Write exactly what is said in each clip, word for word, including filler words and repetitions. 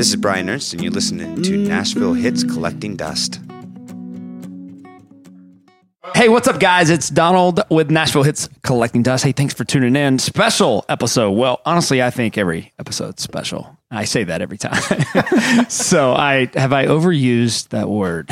This is Brian Ernst, and you're listening to Nashville Hits Collecting Dust. Hey, what's up, guys? It's Donald with Nashville Hits Collecting Dust. Hey, thanks for tuning in. Special episode. Well, honestly, I think every episode's special. I say that every time. so I have I overused that word?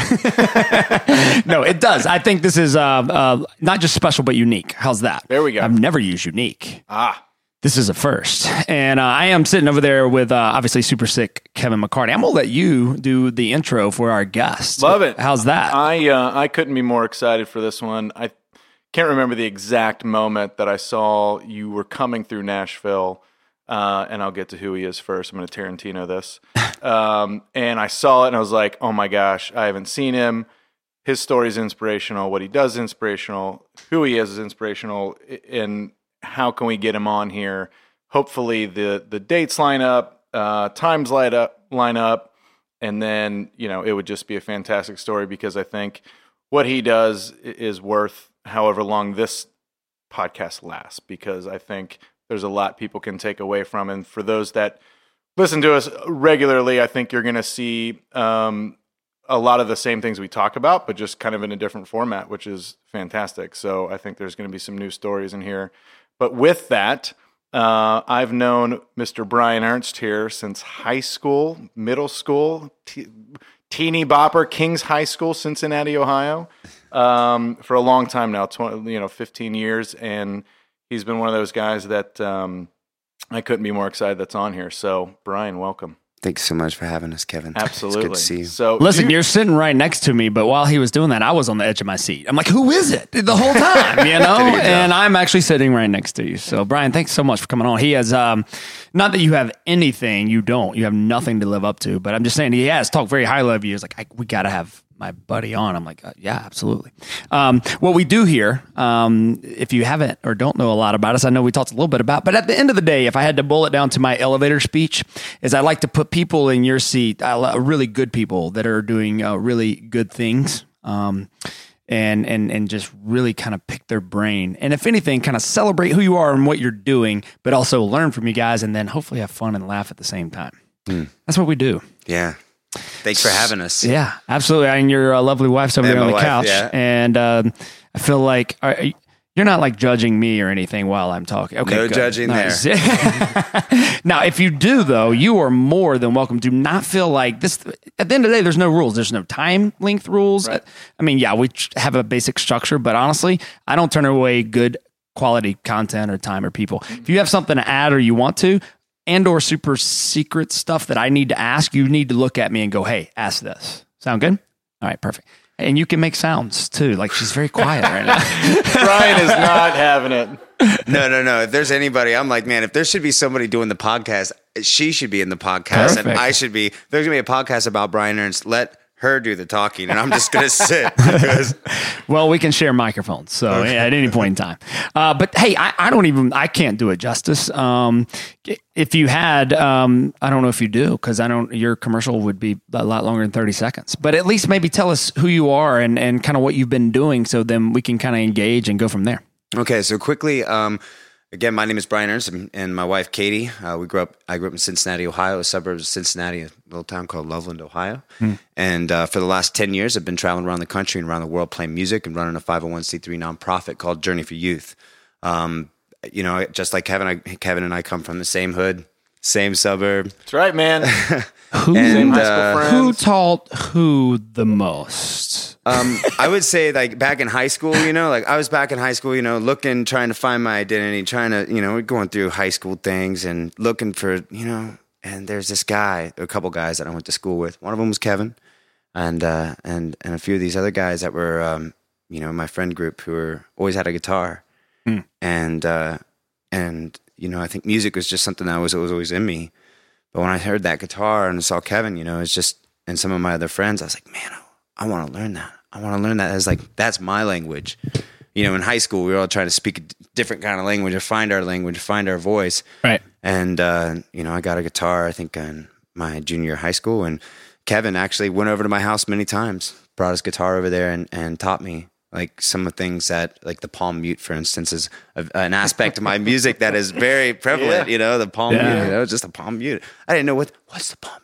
No, it does. I think this is uh, uh, not just special, but unique. How's that? There we go. I've never used unique. Ah. This is a first. And uh, I am sitting over there with, uh, obviously, super sick Kevin McCarty. I'm going to let you do the intro for our guest. Love it. How's that? I uh, I couldn't be more excited for this one. I can't remember the exact moment that I saw you were coming through Nashville, uh, and I'll get to who he is first. I'm going to Tarantino this. Um, and I saw it, and I was like, oh, my gosh, I haven't seen him. His story is inspirational. What he does is inspirational. Who he is is inspirational. And how can we get him on here? Hopefully the the dates line up, uh, times line up, line up, and then, you know, it would just be a fantastic story, because I think what he does is worth however long this podcast lasts, because I think there's a lot people can take away from. And for those that listen to us regularly, I think you're going to see um, a lot of the same things we talk about, but just kind of in a different format, which is fantastic. So I think there's going to be some new stories in here. But with that, uh, I've known Mister Brian Ernst here since high school, middle school, te- teeny bopper, Kings High School, Cincinnati, Ohio, um, for a long time now, twenty, you know, fifteen years. And he's been one of those guys that um, I couldn't be more excited that's on here. So, Brian, welcome. Thanks so much for having us, Kevin. Absolutely. It's good to see you. So, Listen, you, you're sitting right next to me, but while he was doing that, I was on the edge of my seat. I'm like, who is it? The whole time, you know? And I'm actually sitting right next to you. So, Brian, thanks so much for coming on. He has, um, not that you have anything, you don't. You have nothing to live up to, but I'm just saying he has talked very highly of you. He's like, I, we got to have my buddy on. I'm like, uh, yeah, absolutely. Um, what we do here, um, if you haven't or don't know a lot about us, I know we talked a little bit about, but at the end of the day, if I had to boil it down to my elevator speech, is I like to put people in your seat, uh, really good people that are doing uh, really good things, um, and and and just really kind of pick their brain. And if anything, kind of celebrate who you are and what you're doing, but also learn from you guys, and then hopefully have fun and laugh at the same time. Mm. That's what we do. Yeah. Thanks for having us. Yeah, absolutely. And your uh, lovely wife's over and there on the wife, couch. Yeah. And um, I feel like are, you're not like judging me or anything while I'm talking. Okay, no good. judging nice. there. Now, if you do, though, you are more than welcome. Do not feel like this. At the end of the day, there's no rules. There's no time length rules. Right. I mean, yeah, we have a basic structure, but honestly, I don't turn away good quality content or time or people. If you have something to add or you want to, and or super secret stuff that I need to ask, you need to look at me and go, hey, ask this. Sound good? All right, perfect. And you can make sounds too. Like she's very quiet right now. Brian is not having it. No, no, no. If there's anybody, I'm like, man, if there should be somebody doing the podcast, she should be in the podcast. Perfect. And I should be. There's going to be a podcast about Brian Ernst. Let her do the talking, and I'm just going to sit. Well, we can share microphones, so yeah, at any point in time. Uh, but hey, I, I don't even, I can't do it justice. Um, if you had, um, I don't know if you do, because I don't, your commercial would be a lot longer than thirty seconds. But at least maybe tell us who you are and, and kind of what you've been doing, so then we can kind of engage and go from there. Okay, so quickly, um, again, my name is Brian Ernst, and, and my wife Katie. Uh, we grew up. I grew up in Cincinnati, Ohio, a suburb of Cincinnati, a little town called Loveland, Ohio. Hmm. And uh, for the last ten years, I've been traveling around the country and around the world playing music and running a five oh one c three nonprofit called Journey for Youth. Um, you know, just like Kevin, I, Kevin and I come from the same hood, same suburb. That's right, man. Who, and, same high school uh, friends. who taught who the most? Um, I would say like back in high school, you know, like I was back in high school, you know, looking, trying to find my identity, trying to, you know, we're going through high school things and looking for, you know, and there's this guy, a couple guys that I went to school with. One of them was Kevin, and uh, and and a few of these other guys that were, um, you know, my friend group who were always had a guitar, mm. and uh, and you know, I think music was just something that was, was always in me. But when I heard that guitar and saw Kevin, you know, it's just, and some of my other friends, I was like, man, I, I want to learn that. I want to learn that. It's like, that's my language. You know, in high school, we were all trying to speak a different kind of language or find our language, find our voice. Right. And, uh, you know, I got a guitar, I think, in my junior year of high school. And Kevin actually went over to my house many times, brought his guitar over there and, and taught me. Like some of the things that, like the palm mute, for instance, is a, an aspect of my music that is very prevalent. Yeah. You know, the palm yeah. mute. You know, just a palm mute. I didn't know what what's the palm mute.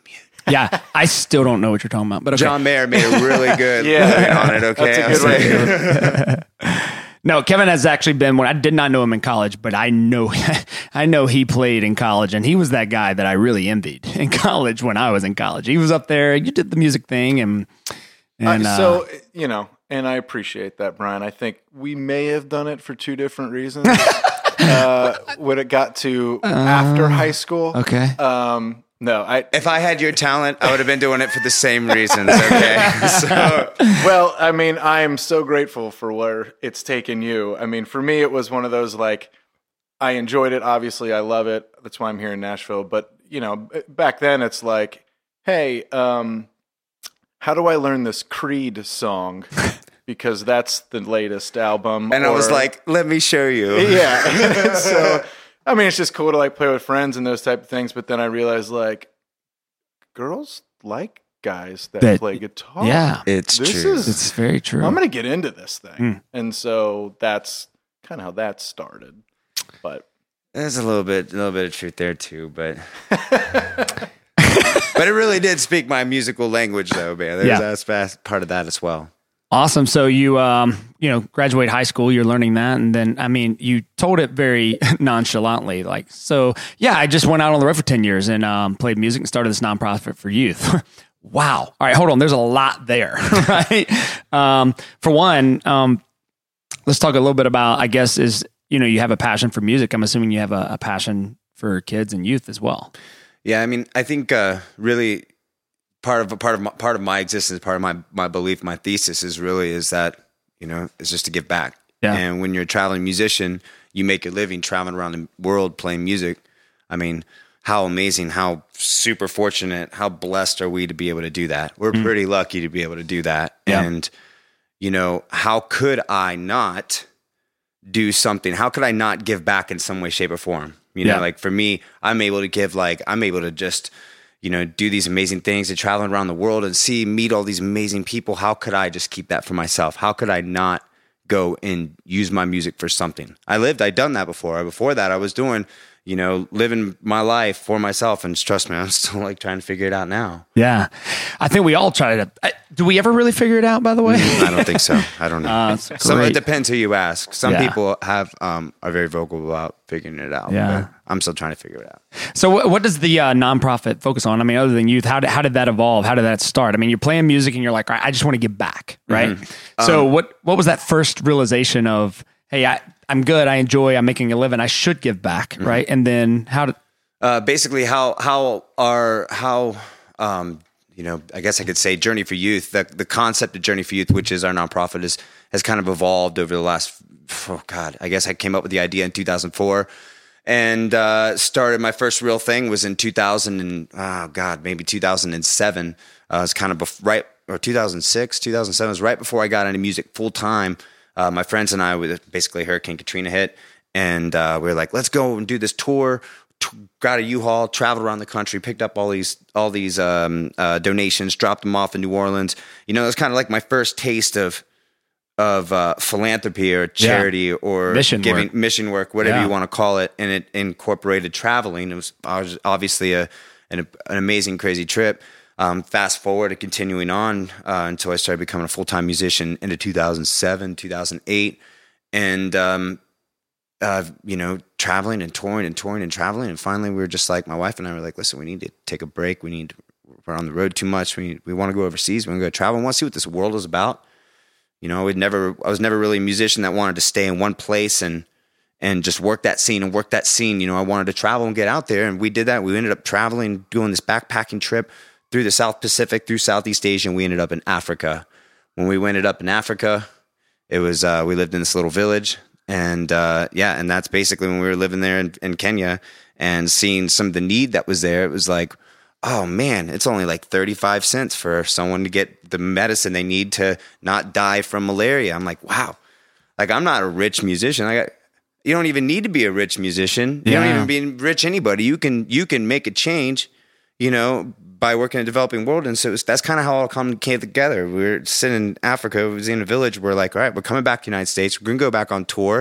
Yeah, I still don't know what you're talking about, but okay. John Mayer made a really good Yeah. living on it. Okay, That's a I'm good way saying. to do it. No, Kevin has actually been when I did not know him in college, but I know I know he played in college, and he was that guy that I really envied in college when I was in college. He was up there, you did the music thing, and and Uh, uh, so, you know, and I appreciate that, Brian. I think we may have done it for two different reasons. uh, when it got to after high school. okay. Um, no, I, If I had your talent, I would have been doing it for the same reasons. Okay, so well, I mean, I am so grateful for where it's taken you. I mean, for me, it was one of those like, I enjoyed it. Obviously, I love it. That's why I'm here in Nashville. But, you know, back then it's like, hey, um, how do I learn this Creed song? Because that's the latest album. and I was or- like, let me show you. yeah. So, I mean, it's just cool to like play with friends and those type of things. But then I realized like, girls like guys that, That- play guitar. yeah. It's This true. is- It's very true. I'm going to get into this thing. Mm. And so that's kind of how that started. But There's a little bit, a little bit of truth there too, but but it really did speak my musical language, though, man. There's Yeah. that's fast part of that as well. Awesome. So you, um, you know, graduate high school, you're learning that. And then, I mean, you told it very nonchalantly, like, so yeah, I just went out on the road for ten years and um, played music and started this nonprofit for youth. Wow. All right, hold on. There's a lot there, right? Um, for one, um, let's talk a little bit about, I guess, is, you know, you have a passion for music. I'm assuming you have a, a passion for kids and youth as well. Yeah, I mean, I think uh, really part of part of my, part of my existence, part of my my belief, my thesis is really is that you know is just to give back. Yeah. And when you're a traveling musician, you make a living traveling around the world playing music. I mean, how amazing, how super fortunate, how blessed are we to be able to do that? We're pretty lucky to be able to do that. Yeah. And you know, how could I not do something? How could I not give back in some way, shape, or form? You know, Yeah. like for me, I'm able to give, like, I'm able to just, you know, do these amazing things and travel around the world and see, meet all these amazing people. How could I just keep that for myself? How could I not go and use my music for something? I lived, I'd done that before. Before that, I was doing, you know, living my life for myself. And trust me, I'm still like trying to figure it out now. Yeah. I think we all try to, I, do we ever really figure it out, by the way? I don't think so. I don't know. Uh, it's Some, great. it depends who you ask. Some Yeah. people have um, are very vocal about figuring it out. Yeah. but I'm still trying to figure it out. So what, what does the uh, nonprofit focus on? I mean, other than youth, how did, how did that evolve? How did that start? I mean, you're playing music and you're like, all right, I just want to give back, right? Mm-hmm. So Um, what what was that first realization of, hey, I, I'm good, I enjoy, I'm making a living, I should give back, Mm-hmm. right? And then how did, Uh, basically, how how our how um, you know, I guess I could say Journey for Youth. The the concept of Journey for Youth, which is our nonprofit, is has kind of evolved over the last. Oh God, I guess I came up with the idea in two thousand four, and uh, started my first real thing was in two thousand and oh God, maybe two thousand seven. Uh, it's kind of bef- right or two thousand six, two thousand seven was right before I got into music full time. Uh, my friends and I, with basically Hurricane Katrina hit, and uh, we were like, let's go and do this tour. T- got a U-Haul, traveled around the country, picked up all these all these um, uh, donations, dropped them off in New Orleans. You know, it was kind of like my first taste of of uh, philanthropy or charity or Mission giving work. mission work, whatever Yeah. you want to call it. And it incorporated traveling. It was, I was obviously a an, an amazing, crazy trip. Um, fast forward to continuing on uh, until I started becoming a full time musician into two thousand seven, two thousand eight, and um, uh, you know, traveling and touring and touring and traveling. And finally, we were just like, my wife and I were like, listen, we need to take a break. We need, to, we're on the road too much. We we want to go overseas. We want to go travel. We want to see what this world is about. You know, we'd never, I was never really a musician that wanted to stay in one place and and just work that scene and work that scene. You know, I wanted to travel and get out there. And we did that. We ended up traveling, doing this backpacking trip through the South Pacific, through Southeast Asia, and we ended up in Africa. When we ended up in Africa, it was, uh, we lived in this little village. And uh, yeah, and that's basically when we were living there in, in Kenya and seeing some of the need that was there. It was like, oh man, it's only like thirty-five cents for someone to get the medicine they need to not die from malaria. I'm like, wow, like I'm not a rich musician. I got, you don't even need to be a rich musician. You Yeah. don't even be rich anybody. You can you can make a change, you know, by working in a developing world. And so it was, that's kind of how it all come, came together. We were sitting in Africa. It was in a village. We're like, all right, we're coming back to the United States. We're going to go back on tour.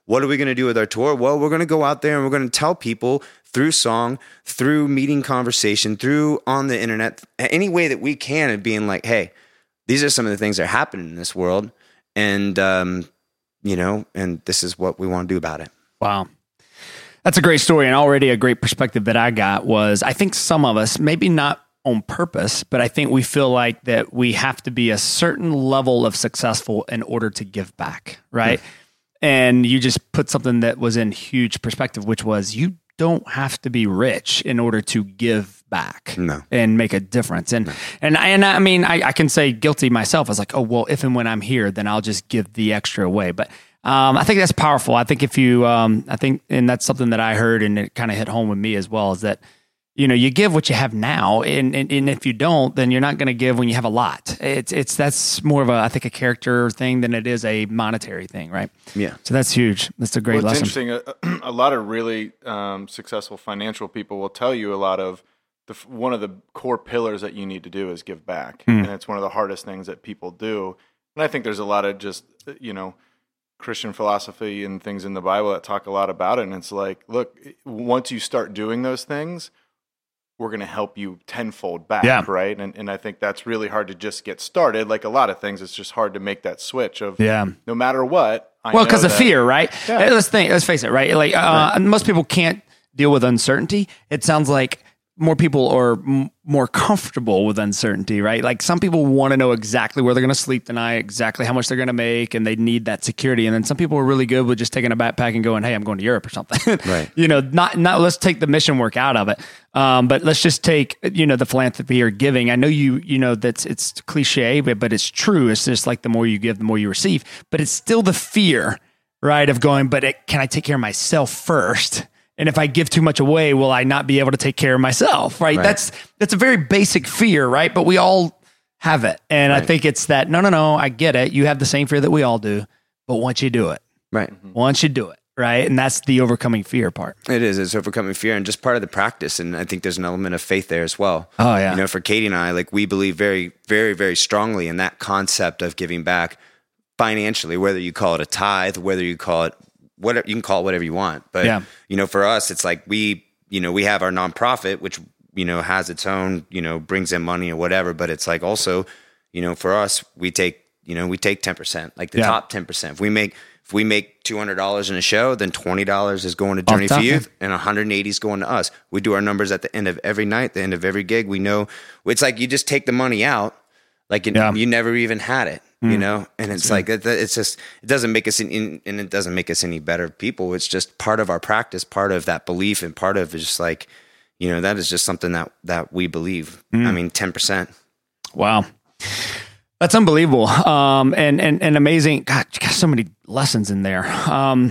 what are we going to do with our tour? Well, we're going to go out there and we're going to tell people through song, through meeting conversation, through on the internet, any way that we can, and being like, hey, these are some of the things that are happening in this world. And, um, you know, and this is what we want to do about it. Wow. That's a great story. And already a great perspective that I got was, I think some of us, maybe not on purpose, but I think we feel like that we have to be a certain level of successful in order to give back. Right. Mm. And you just put something that was in huge perspective, which was you don't have to be rich in order to give back no. and make a difference. And, no. and, I, and I mean, I, I can say guilty myself. I was like, oh, well, if and when I'm here, then I'll just give the extra away. But um, I think that's powerful. I think if you, um, I think, and that's something that I heard and it kind of hit home with me as well, is that, you know, you give what you have now, and, and, and if you don't, then you're not going to give when you have a lot. It's it's that's more of a I think a character thing than it is a monetary thing, right? Yeah. So that's huge. That's a great well, it's lesson. Interesting. A, a lot of really um, successful financial people will tell you a lot of the one of the core pillars that you need to do is give back, mm. and it's one of the hardest things that people do. And I think there's a lot of just you know Christian philosophy and things in the Bible that talk a lot about it. And it's like, look, once you start doing those things, we're going to help you tenfold back, yeah. right? And and I think that's really hard to just get started. Like a lot of things, it's just hard to make that switch of yeah. no matter what. I well, because of that, fear, right? Yeah. Let's think. Let's face it, right? Like uh, right. most people can't deal with uncertainty. It sounds like more people are m- more comfortable with uncertainty, right? Like some people want to know exactly where they're going to sleep tonight, exactly how much they're going to make, and they need that security. And then some people are really good with just taking a backpack and going, "Hey, I'm going to Europe or something." Right. You know, not not let's take the mission work out of it, um, but let's just take you know the philanthropy or giving. I know you you know that's it's cliche, but but it's true. It's just like the more you give, the more you receive. But it's still the fear, right, of going. But it, can I take care of myself first? And if I give too much away, will I not be able to take care of myself? Right? right. That's that's a very basic fear, right? But we all have it. And right. I think it's that, no, no, no, I get it. You have the same fear that we all do. But once you do it, right? Once you do it, right? And that's the overcoming fear part. It is. It's overcoming fear and just part of the practice. And I think there's an element of faith there as well. Oh, yeah. You know, for Katie and I, like we believe very, very, very strongly in that concept of giving back financially, whether you call it a tithe, whether you call it whatever, you can call it whatever you want. But, yeah. you know, for us, it's like we, you know, we have our nonprofit, which, you know, has its own, you know, brings in money or whatever. But it's like also, you know, for us, we take, you know, we take ten percent, like the yeah. top ten percent. If we make, if we make two hundred dollars in a show, then twenty dollars is going to Journey for Youth and one hundred eighty is going to us. We do our numbers at the end of every night, the end of every gig. We know it's like you just take the money out, like it, yeah. you never even had it. You know, and it's like, it's just, it doesn't make us, in, and it doesn't make us any better people. It's just part of our practice, part of that belief, and part of just like, you know, that is just something that, that we believe. Mm. I mean, ten percent. Wow. That's unbelievable. Um, and, and, and amazing. God, you got so many lessons in there. Um,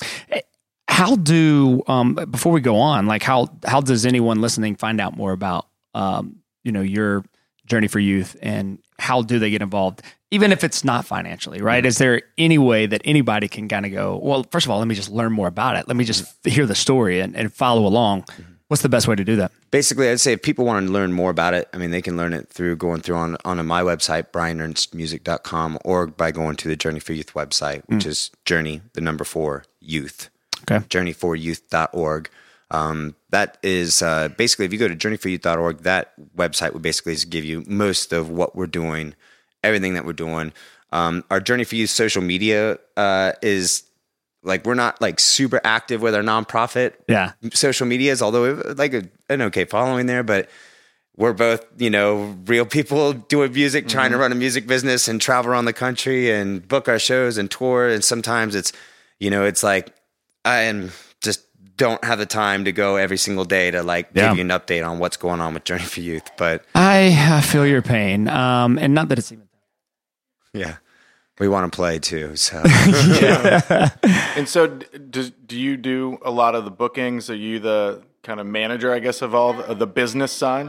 how do, um, before we go on, like how, how does anyone listening find out more about, um, you know, your Journey for Youth, and how do they get involved? Even if it's not financially, right? Mm-hmm. Is there any way that anybody can kind of go, well, first of all, let me just learn more about it. Let me just mm-hmm. hear the story and, and follow along. Mm-hmm. What's the best way to do that? Basically, I'd say if people want to learn more about it, I mean, they can learn it through going through on, on my website, brian ernst music dot com, or by going to the Journey for Youth website, which mm. is Journey, the number four, Youth. Okay. journey for youth dot org. Um, that is uh, basically, if you go to journey for youth dot org, that website would basically just give you most of what we're doing, everything that we're doing. Um, our Journey for Youth social media uh, is like, we're not like super active with our nonprofit yeah. social medias, although we have like a, an okay following there, but we're both, you know, real people doing music, mm-hmm. trying to run a music business and travel around the country and book our shows and tour. And sometimes it's, you know, it's like, I am just don't have the time to go every single day to like yeah. give you an update on what's going on with Journey for Youth. But I uh, feel your pain. Um, and not that it's even. Yeah. We want to play too. So, yeah. And so do, do you do a lot of the bookings? Are you the kind of manager, I guess, of all the, of the business side?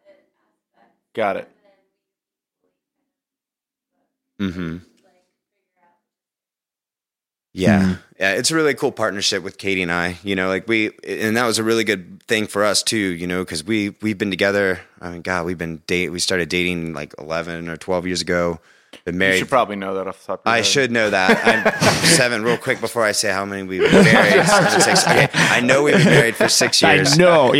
Got it. Mm-hmm. Yeah. Mm-hmm. Yeah. It's a really cool partnership with Katie and I, you know, like we, and that was a really good thing for us too, you know, cause we, we've been together. I mean, God, we've been date, we started dating like eleven or twelve years ago. been married. You should probably know that off the top of your I head. should know that. I'm seven. Real quick before I say how many we've been married. Seven, six. Okay, I know we've been married for six years. I know,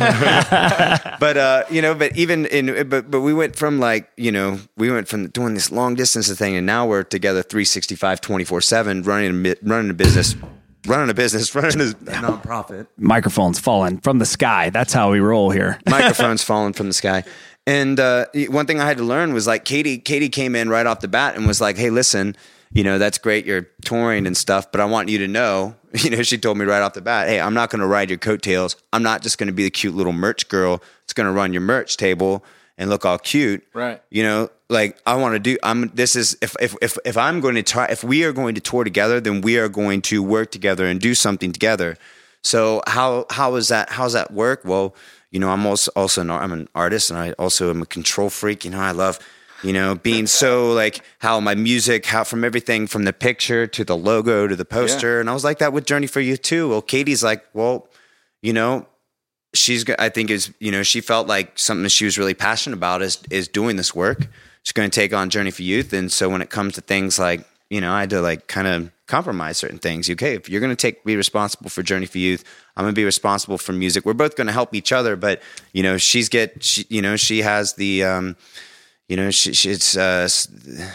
yeah. But uh, you know, but even in, but but we went from like, you know, we went from doing this long distance thing, and now we're together three sixty-five, twenty-four seven, running a, mi- running a business, running a business, running a nonprofit. Microphones falling from the sky. That's how we roll here. Microphones falling from the sky. And uh, one thing I had to learn was like Katie. Katie came in right off the bat and was like, "Hey, listen, you know, that's great. You're touring and stuff, but I want you to know." You know, she told me right off the bat, "Hey, I'm not going to ride your coattails. I'm not just going to be the cute little merch girl. It's going to run your merch table and look all cute." Right. You know, like I want to do. I'm. This is if if if if I'm going to try. If we are going to tour together, then we are going to work together and do something together. So how how is that? How's that work? Well, you know, I'm also also an, I'm an artist, and I also am a control freak. You know, I love, you know, being so like how my music, how from everything from the picture to the logo to the poster, Yeah. and I was like that with Journey for Youth too. Well, Katie's like, well, you know, she's go- I think is you know she felt like something that she was really passionate about is is doing this work. She's going to take on Journey for Youth, and so when it comes to things like, you know, I had to like kind of compromise certain things. Okay, if you're going to take be responsible for Journey for Youth, I'm going to be responsible for music. We're both going to help each other, but you know, she's get she, you know, she has the um, you know, she, she it's uh, s-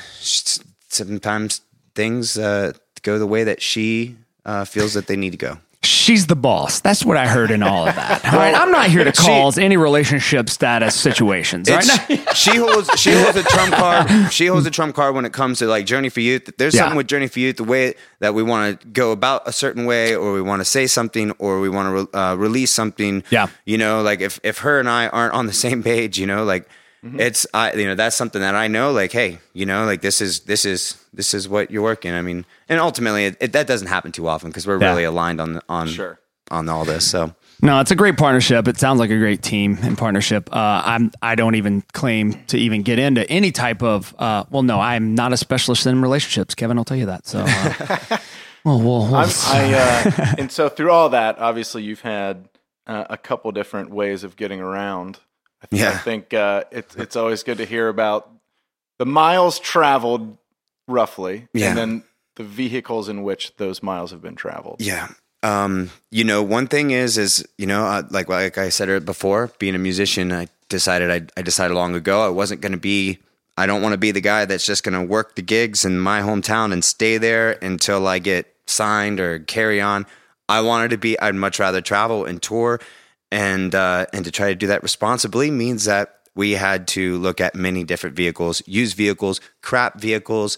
sometimes things uh, go the way that she uh, feels that they need to go. She's the boss. That's what I heard in all of that. All right, I'm not here to cause any relationship status situations. All right? It's- she holds she holds a trump card. She holds a trump card when it comes to like Journey for Youth. There's Yeah. something with Journey for Youth, the way that we want to go about a certain way, or we want to say something, or we want to re- uh, release something. Yeah. You know, like if if her and I aren't on the same page, you know, like it's I you know that's something that I know. Like, hey, you know, like this is this is this is what you're working. I mean, and ultimately, it, it, that doesn't happen too often because we're Yeah. really aligned on on Sure. on all this. So. No, it's a great partnership. It sounds like a great team and partnership. Uh, I'm I don't even claim to even get into any type of. Uh, well, no, I'm not a specialist in relationships, Kevin. I'll tell you that. So, uh, well, well, well. I'm, I, uh, and so through all that, obviously you've had uh, a couple different ways of getting around. I, th- Yeah. I think uh, it's it's always good to hear about the miles traveled roughly, Yeah. and then the vehicles in which those miles have been traveled. Yeah. Um, you know, one thing is, is, you know, uh, like, like I said it before, being a musician, I decided, I, I decided long ago, I wasn't going to be, I don't want to be the guy that's just going to work the gigs in my hometown and stay there until I get signed or carry on. I wanted to be, I'd much rather travel and tour, and, uh, and to try to do that responsibly means that we had to look at many different vehicles, used vehicles, crap vehicles.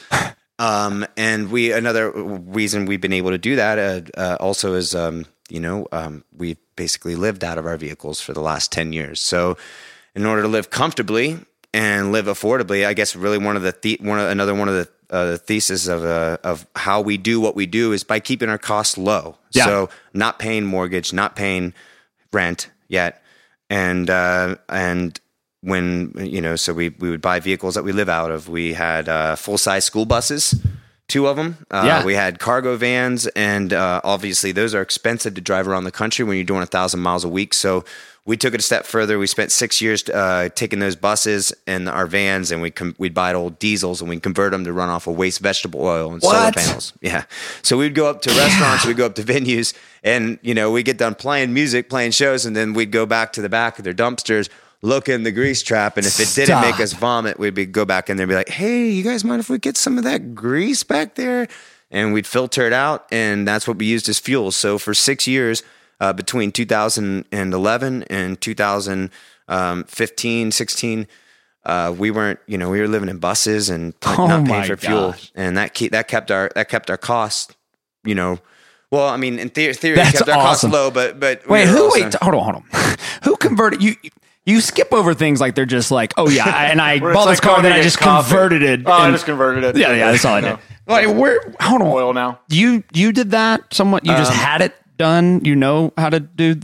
Um, and we, another reason we've been able to do that, uh, uh, also is, um, you know, um, we've basically lived out of our vehicles for the last ten years. So in order to live comfortably and live affordably, I guess really one of the, the one of, another one of the, uh, the thesis of, uh, of how we do what we do is by keeping our costs low. Yeah. So not paying mortgage, not paying rent yet. And, uh, and, when, you know, so we, we would buy vehicles that we live out of. We had uh, full-size school buses, two of them. Uh, Yeah. We had cargo vans, and uh, obviously those are expensive to drive around the country when you're doing a thousand miles a week. So we took it a step further. We spent six years uh, taking those buses and our vans, and we com- we'd buy old diesels, and we'd convert them to run off of waste vegetable oil and solar What? panels. Yeah. So we'd go up to restaurants, we'd go up to venues, and, you know, we'd get done playing music, playing shows, and then we'd go back to the back of their dumpsters, look in the grease trap, and if it didn't Stop. make us vomit, we'd be go back in there and be like, hey, you guys mind if we get some of that grease back there? And we'd filter it out, and that's what we used as fuel. So for six years, uh, between two thousand eleven and two thousand fifteen, sixteen, uh, we weren't, you know, we were living in buses and like, Oh not my paying for fuel. gosh. And that keep, that kept our that kept our costs, you know, well, I mean, in the- theory, it That's kept our awesome. costs low, but but we Wait, were who? also- Wait, hold on, hold on. Who converted you? You skip over things like they're just like, oh yeah, and I Where bought it's this like car, going then to I get just coffee. converted it. Oh, I and- just converted it. Yeah, yeah, that's all I did. No. Like, where? Hold on. Oil now. You you did that? Somewhat? You just Um, had it done? You know how to do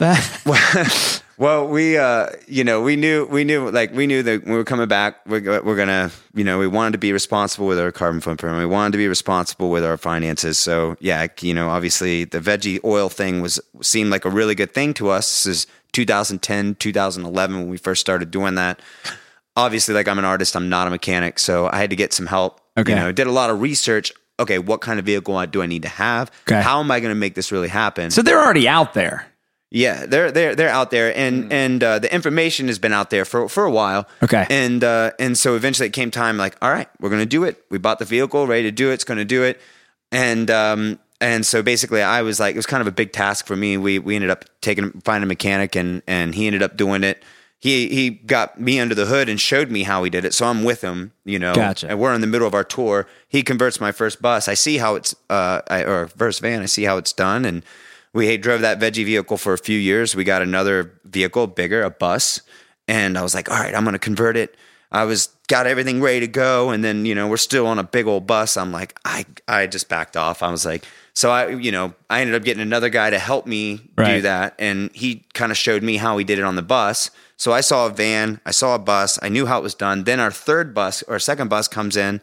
that? Well, we, uh, you know, we knew, we knew, like, we knew that when we were coming back, we're, go- we're gonna, you know, we wanted to be responsible with our carbon footprint. We wanted to be responsible with our finances. So, yeah, you know, obviously the veggie oil thing was seemed like a really good thing to us. This is two thousand ten, two thousand eleven when we first started doing that. Obviously, like, I'm an artist, I'm not a mechanic, so I had to get some help. Okay. You know, did a lot of research. Okay, what kind of vehicle do I need to have? Okay. How am I going to make this really happen? So they're already out there. Yeah, they're they're they're out there, and mm. and uh, the information has been out there for for a while. Okay, and uh, and so eventually it came time. Like, all right, we're going to do it. We bought the vehicle, ready to do it. It's going to do it, and um and so basically, I was like, it was kind of a big task for me. We we ended up taking finding a mechanic, and and he ended up doing it. He he got me under the hood and showed me how he did it. So I'm with him, you know. Gotcha. And we're in the middle of our tour. He converts my first bus. I see how it's uh I, or first van. I see how it's done, and we drove that veggie vehicle for a few years. We got another vehicle, bigger, a bus. And I was like, all right, I'm going to convert it. I was got everything ready to go. And then, you know, we're still on a big old bus. I'm like, I, I just backed off. I was like, so I, you know, I ended up getting another guy to help me right. do that. And he kind of showed me how he did it on the bus. So I saw a van, I saw a bus. I knew how it was done. Then our third bus or second bus comes in.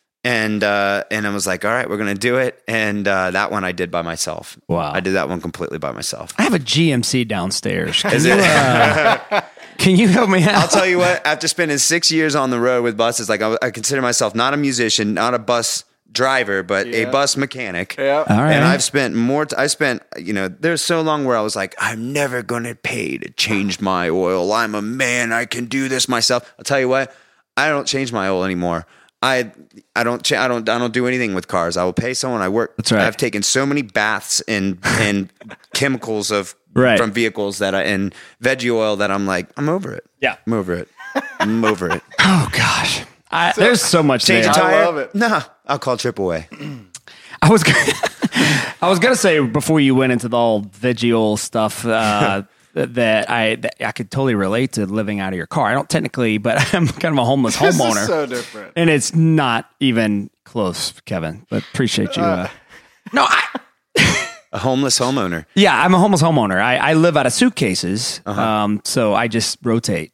And uh, and I was like, all right, we're going to do it. And uh, that one I did by myself. Wow. I did that one completely by myself. I have a G M C downstairs. Can, Is you, it? uh, can you help me out? I'll tell you what, after spending six years on the road with buses, like I, I consider myself not a musician, not a bus driver, but yeah. a bus mechanic. Yeah. All right. And I've spent more, t- I spent, you know, there's so long where I was like, I'm never going to pay to change my oil. I'm a man. I can do this myself. I'll tell you what, I don't change my oil anymore. I I don't ch- I don't I don't do anything with cars. I will pay someone. I work. That's right. I've taken so many baths in in chemicals of right. from vehicles that I and veggie oil that I'm like I'm over it. Yeah, I'm over it. I'm over it. Oh gosh, I, so, there's so much. Change there. a tire. I love it. No, I'll call Triple A. I was gonna, I was gonna say before you went into the whole veggie oil stuff. Uh, that I that I could totally relate to living out of your car. I don't technically, but I'm kind of a homeless this homeowner. Is so different. And it's not even close, Kevin, but appreciate you. Uh, no, I... A homeless homeowner. Yeah, I'm a homeless homeowner. I, I live out of suitcases, Uh-huh. um, so I just rotate.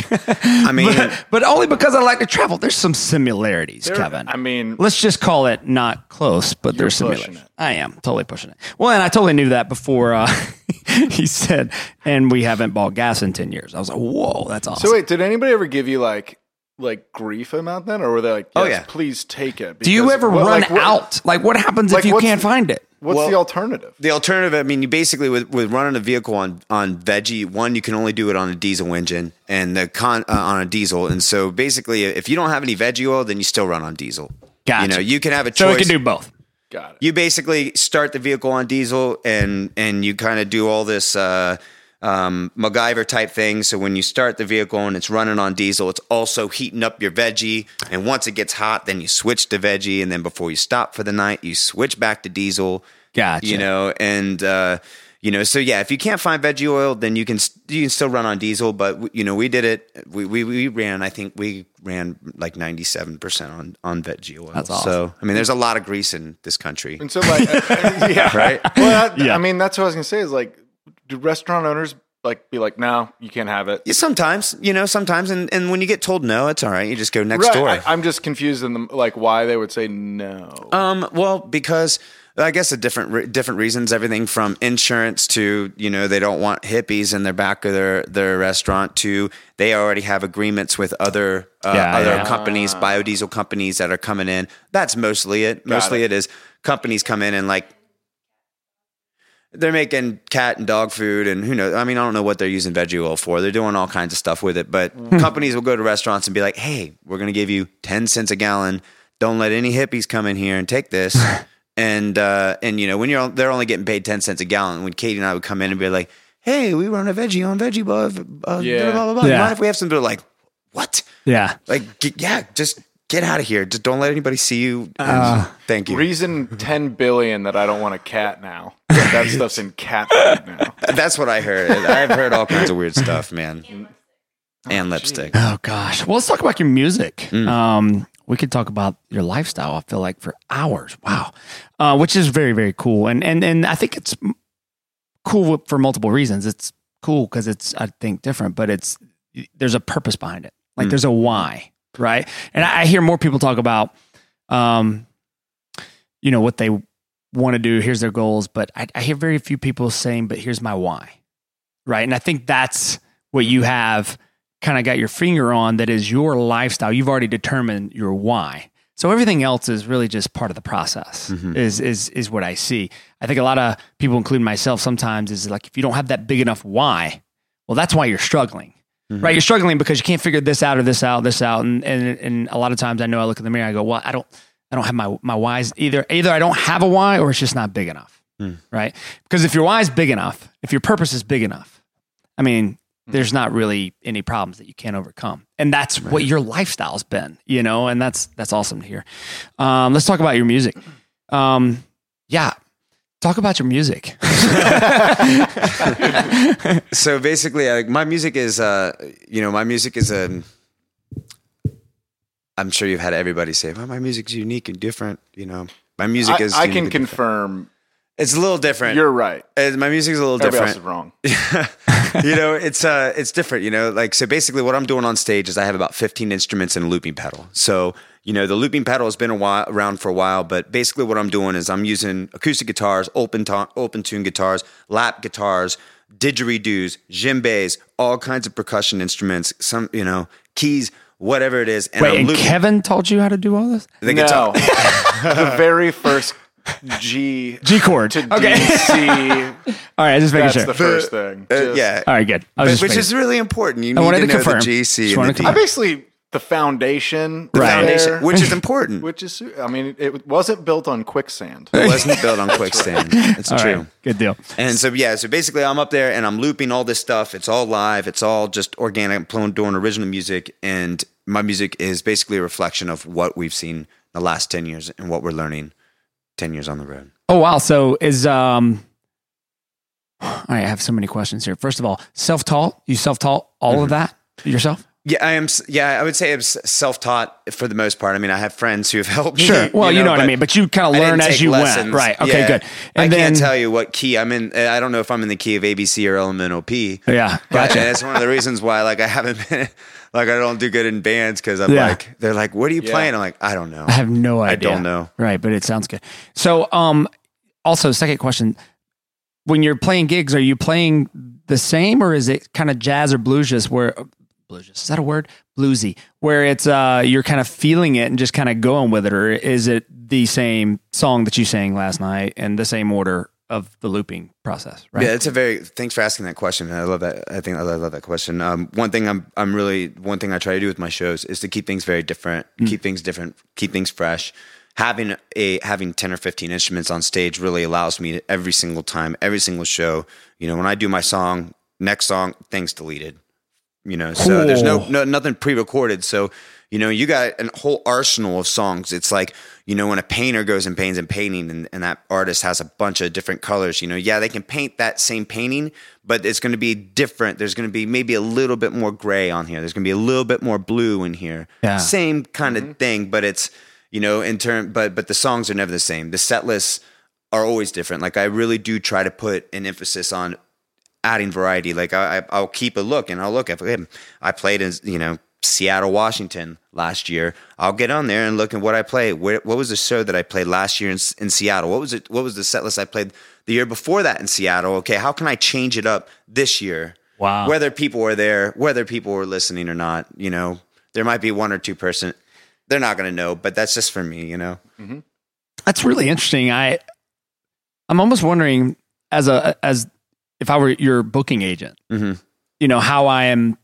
I mean, but, but only because I like to travel. There's some similarities, There- Kevin. I mean, Let's just call it not close, but there's pushing similarities. it. I am totally pushing it. Well, and I totally knew that before uh, he said, and we haven't bought gas in ten years. I was like, whoa, that's awesome. so wait, did anybody ever give you like like grief about that, or were they like, yes, Oh, yeah. please take it? Do you Because ever what- run like, what- out? Like, what happens like, if you what's can't the- find it? What's Well- the alternative? the alternative, I mean, you basically with, with running a vehicle on, on veggie, one, you can only do it on a diesel engine and the con uh, on a diesel. And so basically, if you don't have any veggie oil, then you still run on diesel. Gotcha. You know, you can have a So choice. we can do both. Got it. You basically start the vehicle on diesel and and you kind of do all this uh, um, MacGyver type thing. So when you start the vehicle and it's running on diesel, it's also heating up your veggie. And once it gets hot, then you switch to veggie. And then before you stop for the night, you switch back to diesel. Gotcha. You know, and uh, you know, so yeah, if you can't find veggie oil, then you can you can still run on diesel. But you know, we did it. We we, we ran. I think we ran like ninety seven percent on on veggie oil. That's awesome. So I mean, there's a lot of grease in this country. And so like, yeah, Right? Well, that, Yeah. I mean, that's what I was gonna say. Is like, do restaurant owners like be like, no, you can't have it? Yeah, sometimes, you know, sometimes, and, and when you get told no, it's all right. You just go next Right. door. I, I'm just confused in the like why they would say no. um, well, because I guess a different re- different reasons. Everything from insurance to you know they don't want hippies in their back of their their restaurant to they already have agreements with other uh, Yeah, other yeah. companies, biodiesel companies that are coming in. That's mostly it. Got Mostly it. it is companies come in and like. They're making cat and dog food and who knows. I mean, I don't know what they're using veggie oil for. They're doing all kinds of stuff with it. But companies will go to restaurants and be like, hey, we're going to give you ten cents a gallon. Don't let any hippies come in here and take this. and, uh, and you know, when you're, they're only getting paid ten cents a gallon. When Katie and I would come in and be like, hey, we run a veggie on veggie, blah, uh, Yeah. blah, blah, blah. Yeah. Mind if we have some? They're like, what? Yeah. Like, g- yeah, just get out of here. Just don't let anybody see you. And Uh, thank you. Reason ten billion that I don't want a cat now. That stuff's in cat food now. That's what I heard. I've heard all kinds of weird stuff, man. And lipstick. Oh gosh. Well, let's talk about your music. Mm. Um, we could talk about your lifestyle. I feel like for hours. Wow, uh, which is very very cool. And and and I think it's m- cool for multiple reasons. It's cool because it's I think different, but it's there's a purpose behind it. Like Mm. there's a why, right? And I, I hear more people talk about, um, you know, what they want to do. Here's their goals, but I, I hear very few people saying, "But here's my why," right? And I think that's what you have kind of got your finger on. That is your lifestyle. You've already determined your why. So everything else is really just part of the process. Mm-hmm. Is is is what I see. I think a lot of people, including myself, sometimes is like if you don't have that big enough why, well, that's why you're struggling. Mm-hmm. Right, you're struggling because you can't figure this out or this out, this out, and and and a lot of times I know I look in the mirror, I go, well, I don't, I don't have my my whys either. Either I don't have a why, or it's just not big enough. Mm. Right, because if your why is big enough, if your purpose is big enough, I mean, mm. there's not really any problems that you can't overcome, and that's right. what your lifestyle's been, you know, and that's that's awesome to hear. Um, let's talk about your music. Um, yeah. Talk about your music. So basically, like my music is, uh, you know, my music is a. I'm sure you've had everybody say, "Well, my music's unique and different." You know, my music I, is. I can confirm. Different. It's a little different. You're right. Uh, my music's a little Everybody different. Else is wrong. You know, it's uh, it's different. You know, like so. Basically, what I'm doing on stage is I have about fifteen instruments and a looping pedal. So. You know, the looping pedal has been a while, around for a while, but basically what I'm doing is I'm using acoustic guitars, open to, open tune guitars, lap guitars, didgeridoos, djembes, all kinds of percussion instruments, some, you know, keys, whatever it is. And Wait, I'm and looping. Kevin told you how to do all this? The no. guitar. The very first G G chord to okay. D, C. All right, just making That's sure. the first thing. Uh, Just, yeah. All right, good. I was But, just which making- is really important. You need I wanted to to know confirm. the G, C, Just and wanted the to D. I basically the foundation, The there, foundation, which is important. which is, I mean, it wasn't built on quicksand. It wasn't built on quicksand. It's All true. right, good deal. And so, yeah, so basically I'm up there and I'm looping all this stuff. It's all live. It's all just organic. I'm doing original music. And my music is basically a reflection of what we've seen the last ten years and what we're learning ten years on the road. Oh, wow. So is, um, all right, I have so many questions here. First of all, self-taught, you self-taught all mm-hmm. of that yourself? Yeah, I am. Yeah, I would say I'm self-taught for the most part. I mean, I have friends who have helped me. Sure. Well, you know, you know what I mean, but you kind of learn as you lessons. went. Right. Okay, yeah. good. And I then, can't tell you what key I'm in. I don't know if I'm in the key of A B C or elemental P. Yeah, gotcha. And that's one of the reasons why, like, I haven't been, like, I don't do good in bands because I'm Yeah. like, they're like, what are you Yeah. playing? I'm like, I don't know. I have no idea. I don't know. Right, but it sounds good. So, um, also, second question: when you're playing gigs, are you playing the same, or is it kind of jazz or blues? Just where blues is that a word? Bluesy, where it's uh, you're kind of feeling it and just kind of going with it, or is it the same song that you sang last night and the same order of the looping process? Right. Yeah, it's a very. Thanks for asking that question. I love that. I think I love that question. Um, one thing I'm, I'm really one thing I try to do with my shows is to keep things very different, mm. keep things different, keep things fresh. Having a having ten or fifteen instruments on stage really allows me to every single time, every single show. You know, when I do my song, next song, things deleted. You know, so cool. there's no, no nothing pre-recorded. So, you know, you got a whole arsenal of songs. It's like, you know, when a painter goes and paints and painting and, and that artist has a bunch of different colors, you know, yeah, they can paint that same painting, but it's going to be different. There's going to be maybe a little bit more gray on here. There's going to be a little bit more blue in here. Yeah. Same kind mm-hmm. of thing, but it's, you know, in turn, but, but the songs are never the same. The set lists are always different. Like I really do try to put an emphasis on adding variety. Like I, I'll keep a look and I'll look at, I played in, you know, Seattle, Washington last year. I'll get on there and look at what I played. Where, what was the show that I played last year in, in Seattle? What was it? What was the set list I played the year before that in Seattle? Okay. How can I change it up this year? Wow. Whether people were there, whether people were listening or not, you know, there might be one or two person. They're not going to know, but that's just for me, you know? Mm-hmm. That's really interesting. I, I'm almost wondering as a, as if I were your booking agent, Mm-hmm. you know, how I am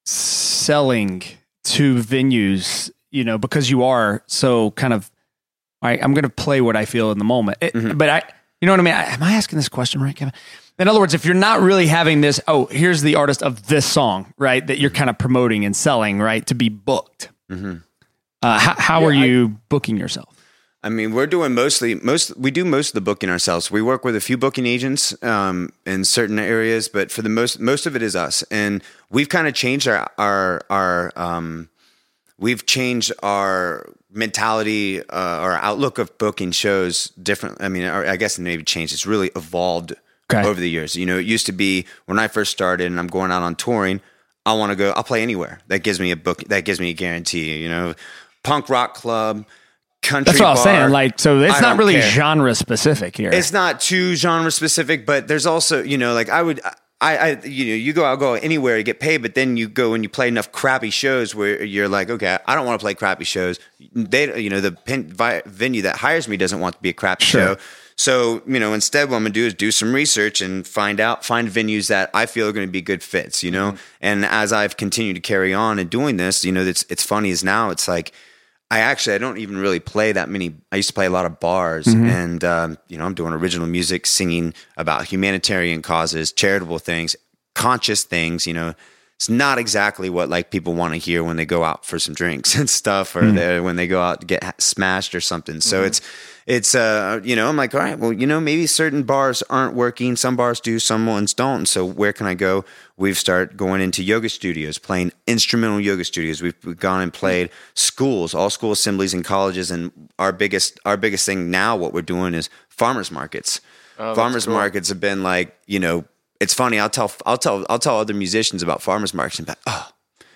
selling to venues, you know, because you are so kind of, all right, I'm going to play what I feel in the moment. It, Mhm. But I, you know what I mean? I, am I asking this question right, Kevin? In other words, if you're not really having this, oh, here's the artist of this song, right, that you're kind of promoting and selling, right, to be booked. Mm-hmm. Uh, how how Yeah, are I- you booking yourself? I mean, we're doing mostly most. We do most of the booking ourselves. We work with a few booking agents um, in certain areas, but for the most, most of it is us. And we've kind of changed our our our. Um, we've changed our mentality, uh, our outlook of booking shows different. I mean, or I guess maybe changed. It's really evolved Okay. over the years. You know, it used to be when I first started, and I'm going out on touring. I want to go. I'll play anywhere. That gives me a book. That gives me a guarantee. You know, punk rock club. Country That's what I was bar. saying. Like, so it's I not don't really care. genre specific here. It's not too genre specific, but there's also, you know, like I would, I, I, you know, you go out, go anywhere to get paid, but then you go and you play enough crappy shows where you're like, okay, I don't want to play crappy shows. They, you know, the pen, vi, venue that hires me doesn't want to be a crappy Sure. show. So, you know, instead what I'm going to do is do some research and find out, find venues that I feel are going to be good fits, you know? Mm-hmm. And as I've continued to carry on and doing this, you know, it's, it's funny as now it's like, I actually, I don't even really play that many. I used to play a lot of bars mm-hmm. and, um, you know, I'm doing original music, singing about humanitarian causes, charitable things, conscious things, you know. It's not exactly what like people want to hear when they go out for some drinks and stuff or mm-hmm. when they go out to get smashed or something. So mm-hmm. it's, it's, uh, you know, I'm like, all right, well, you know, maybe certain bars aren't working. Some bars do, some ones don't. So where can I go? We've started going into yoga studios, playing instrumental yoga studios. We've, we've gone and played schools, all school assemblies and colleges. And our biggest, our biggest thing now, what we're doing is farmers markets. Oh, farmers cool. markets have been like, you know, it's funny. I'll tell, I'll tell, I'll tell other musicians about farmers markets and be like, oh,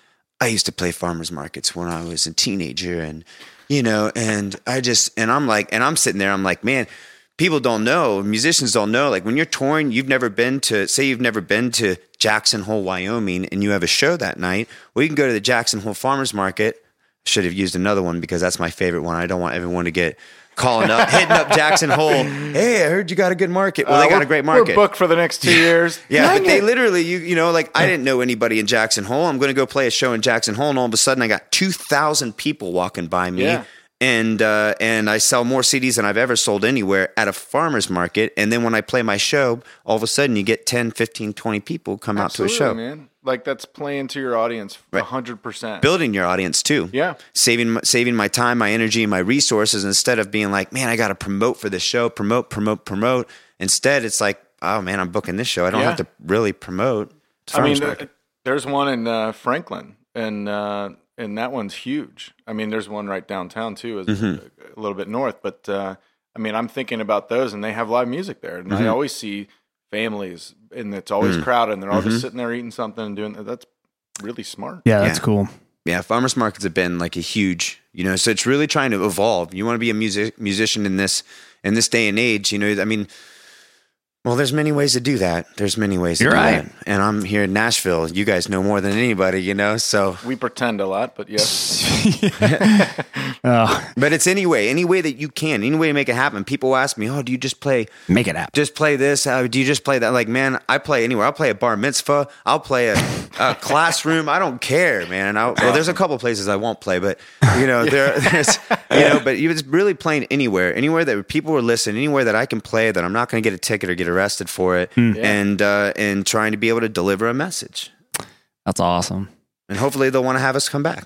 I used to play farmers markets when I was a teenager, and you know, and I just, and I'm like, and I'm sitting there, I'm like, man, people don't know, musicians don't know. Like when you're touring, you've never been to, say, you've never been to Jackson Hole, Wyoming, and you have a show that night. Well, you can go to the Jackson Hole Farmers Market. Should have used another one because that's my favorite one. I don't want everyone to get calling up, hitting up Jackson Hole. Hey, I heard you got a good market. Well, they got a great market. We're booked for the next two years. Yeah, but they literally, you you know, like I didn't know anybody in Jackson Hole. I'm going to go play a show in Jackson Hole, and all of a sudden I got two thousand people walking by me. Yeah. And uh, and I sell more C Ds than I've ever sold anywhere at a farmer's market. And then when I play my show, all of a sudden you get ten, fifteen, twenty people come Absolutely, out to a show. Man. Like that's playing to your audience one hundred percent. Right. Building your audience too. Yeah. Saving saving my time, my energy, and my resources instead of being like, man, I got to promote for this show, promote, promote, promote. Instead, it's like, oh man, I'm booking this show. I don't yeah. have to really promote. I mean, uh, there's one in uh, Franklin, and uh, and that one's huge. I mean, there's one right downtown too, mm-hmm. a little bit north. But uh, I mean, I'm thinking about those, and they have live music there, and mm-hmm. I always see families, and it's always mm-hmm. crowded, and they're all mm-hmm. just sitting there eating something and doing that. That's really smart. Yeah, that's yeah. cool. Yeah, farmers markets have been like a huge, you know, so it's really trying to evolve. You want to be a music musician in this in this day and age, you know, I mean, well, there's many ways to do that. There's many ways to You're do right. that. And I'm here in Nashville. You guys know more than anybody, you know, so. We pretend a lot, but yes. oh. But it's any way, any way that you can, any way to make it happen. People ask me, oh, do you just play? Make it happen. Just play this? Uh, do you just play that? Like, man, I play anywhere. I'll play a bar mitzvah. I'll play a, a classroom. I don't care, man. I'll, well, there's a couple places I won't play, but, you know, there, there's, you know, but it's really playing anywhere, anywhere that people are listening, anywhere that I can play that I'm not going to get a ticket or get arrested for it. Mm. Yeah. And, uh, and trying to be able to deliver a message. That's awesome. And hopefully they'll want to have us come back.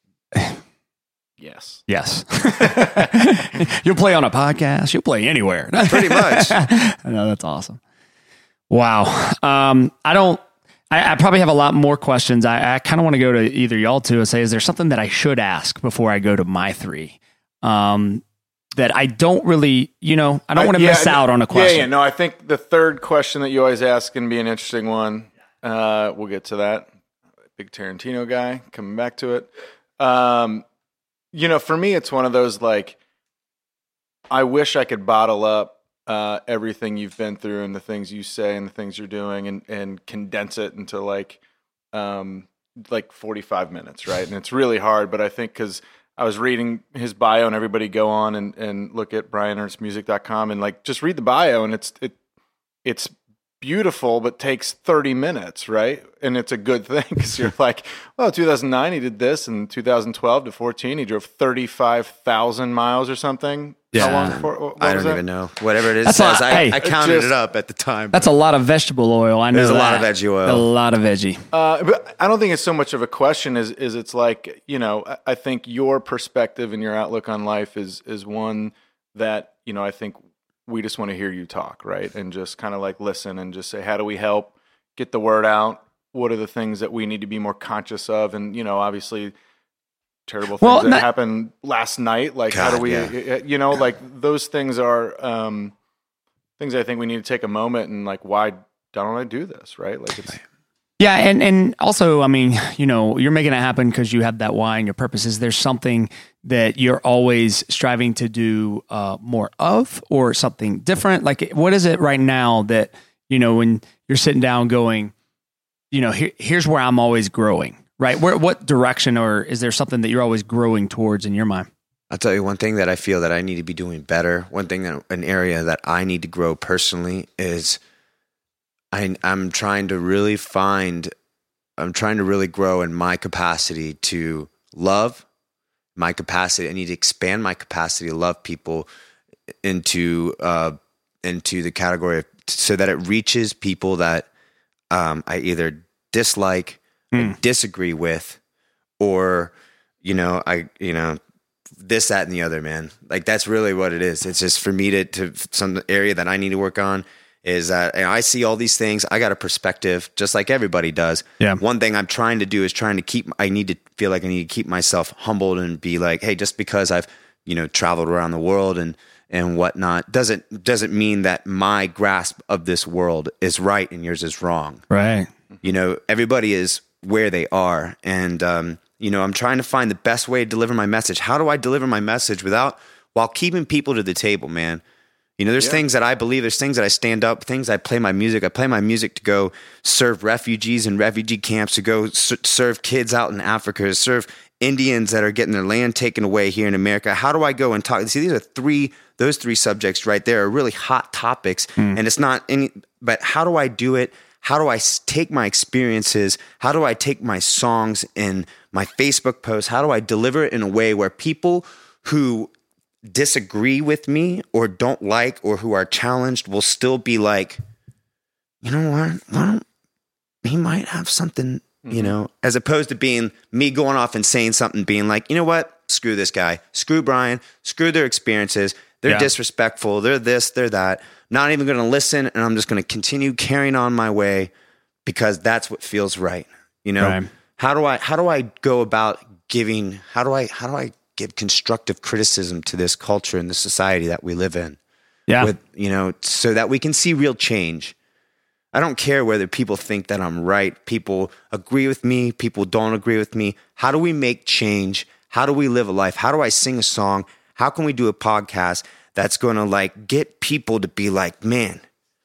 Yes. Yes. You'll play on a podcast. You'll play anywhere. Pretty much. I know, that's awesome. Wow. Um, I don't, I, I probably have a lot more questions. I, I kind of want to go to either y'all two and say, is there something that I should ask before I go to my three? Um, that I don't really, you know, I don't want to yeah, miss out on a question. Yeah, yeah, no, I think the third question that you always ask can be an interesting one. Uh, we'll get to that. Big Tarantino guy, coming back to it. Um, you know, for me, it's one of those, like, I wish I could bottle up uh, everything you've been through and the things you say and the things you're doing and, and condense it into, like, um, like forty-five minutes, right? And it's really hard, but I think because I was reading his bio, and everybody go on and, and look at brian ernst music dot com and like just read the bio, and it's it it's beautiful, but takes thirty minutes, right? And it's a good thing because you're like, well, two thousand nine he did this, and two thousand twelve to fourteen he drove thirty-five thousand miles or something. Yeah, How long for, what I was don't that? even know. Whatever it is, That's says. a- I, hey, I counted just- it up at the time. That's a lot of vegetable oil. I know There's a that. lot of veggie oil. A lot of veggie. Uh, but I don't think it's so much of a question as is it's like, you know, I- I think your perspective and your outlook on life is is one that, you know, I think we just want to hear you talk, right? And just kind of like listen and just say, how do we help get the word out? What are the things that we need to be more conscious of? And, you know, obviously terrible things Well, that not- happened last night. Like, how God, do we, yeah. you know, like those things are um, things I think we need to take a moment and like, why don't I do this, right? Like it's... Yeah, and, and also, I mean, you know, you're making it happen because you have that why and your purposes. There's something that you're always striving to do uh, more of, or something different. Like, what is it right now that, you know, when you're sitting down going, you know, here, here's where I'm always growing, right? Where, what direction, or is there something that you're always growing towards in your mind? I'll tell you one thing that I feel that I need to be doing better. One thing that an area that I need to grow personally is I, I'm trying to really find, I'm trying to really grow in my capacity to love, my capacity. I need to expand my capacity to love people into, uh, into the category of, so that it reaches people that um, I either dislike, mm. or disagree with, or, you know, I, you know, this, that, and the other, man. Like, that's really what it is. It's just for me to, to some area that I need to work on is that you know, I see all these things. I got a perspective just like everybody does. Yeah. One thing I'm trying to do is trying to keep, I need to feel like I need to keep myself humbled and be like, hey, just because I've, you know, traveled around the world and, and whatnot, doesn't, doesn't mean that my grasp of this world is right and yours is wrong. Right. You know, everybody is where they are. And, um, you know, I'm trying to find the best way to deliver my message. How do I deliver my message without, while keeping people to the table, man? You know, there's yeah. things that I believe, there's things that I stand up, things I play my music. I play my music to go serve refugees in refugee camps, to go s- serve kids out in Africa, to serve Indians that are getting their land taken away here in America. How do I go and talk? See, these are three, those three subjects right there are really hot topics. Mm. And it's not any, but how do I do it? How do I take my experiences? How do I take my songs and my Facebook posts? How do I deliver it in a way where people who disagree with me or don't like or who are challenged will still be like, you know what? Why don't, he might have something, mm-hmm. you know, as opposed to being me going off and saying something, being like, you know what? Screw this guy. Screw Brian. Screw their experiences. They're yeah. disrespectful. They're this, they're that. Not even going to listen, and I'm just going to continue carrying on my way because that's what feels right. You know, right. how do I how do I go about giving? How do I how do I give constructive criticism to this culture and the society that we live in? Yeah, with, you know, so that we can see real change. I don't care whether people think that I'm right. People agree with me. People don't agree with me. How do we make change? How do we live a life? How do I sing a song? How can we do a podcast that's going to like get people to be like, man,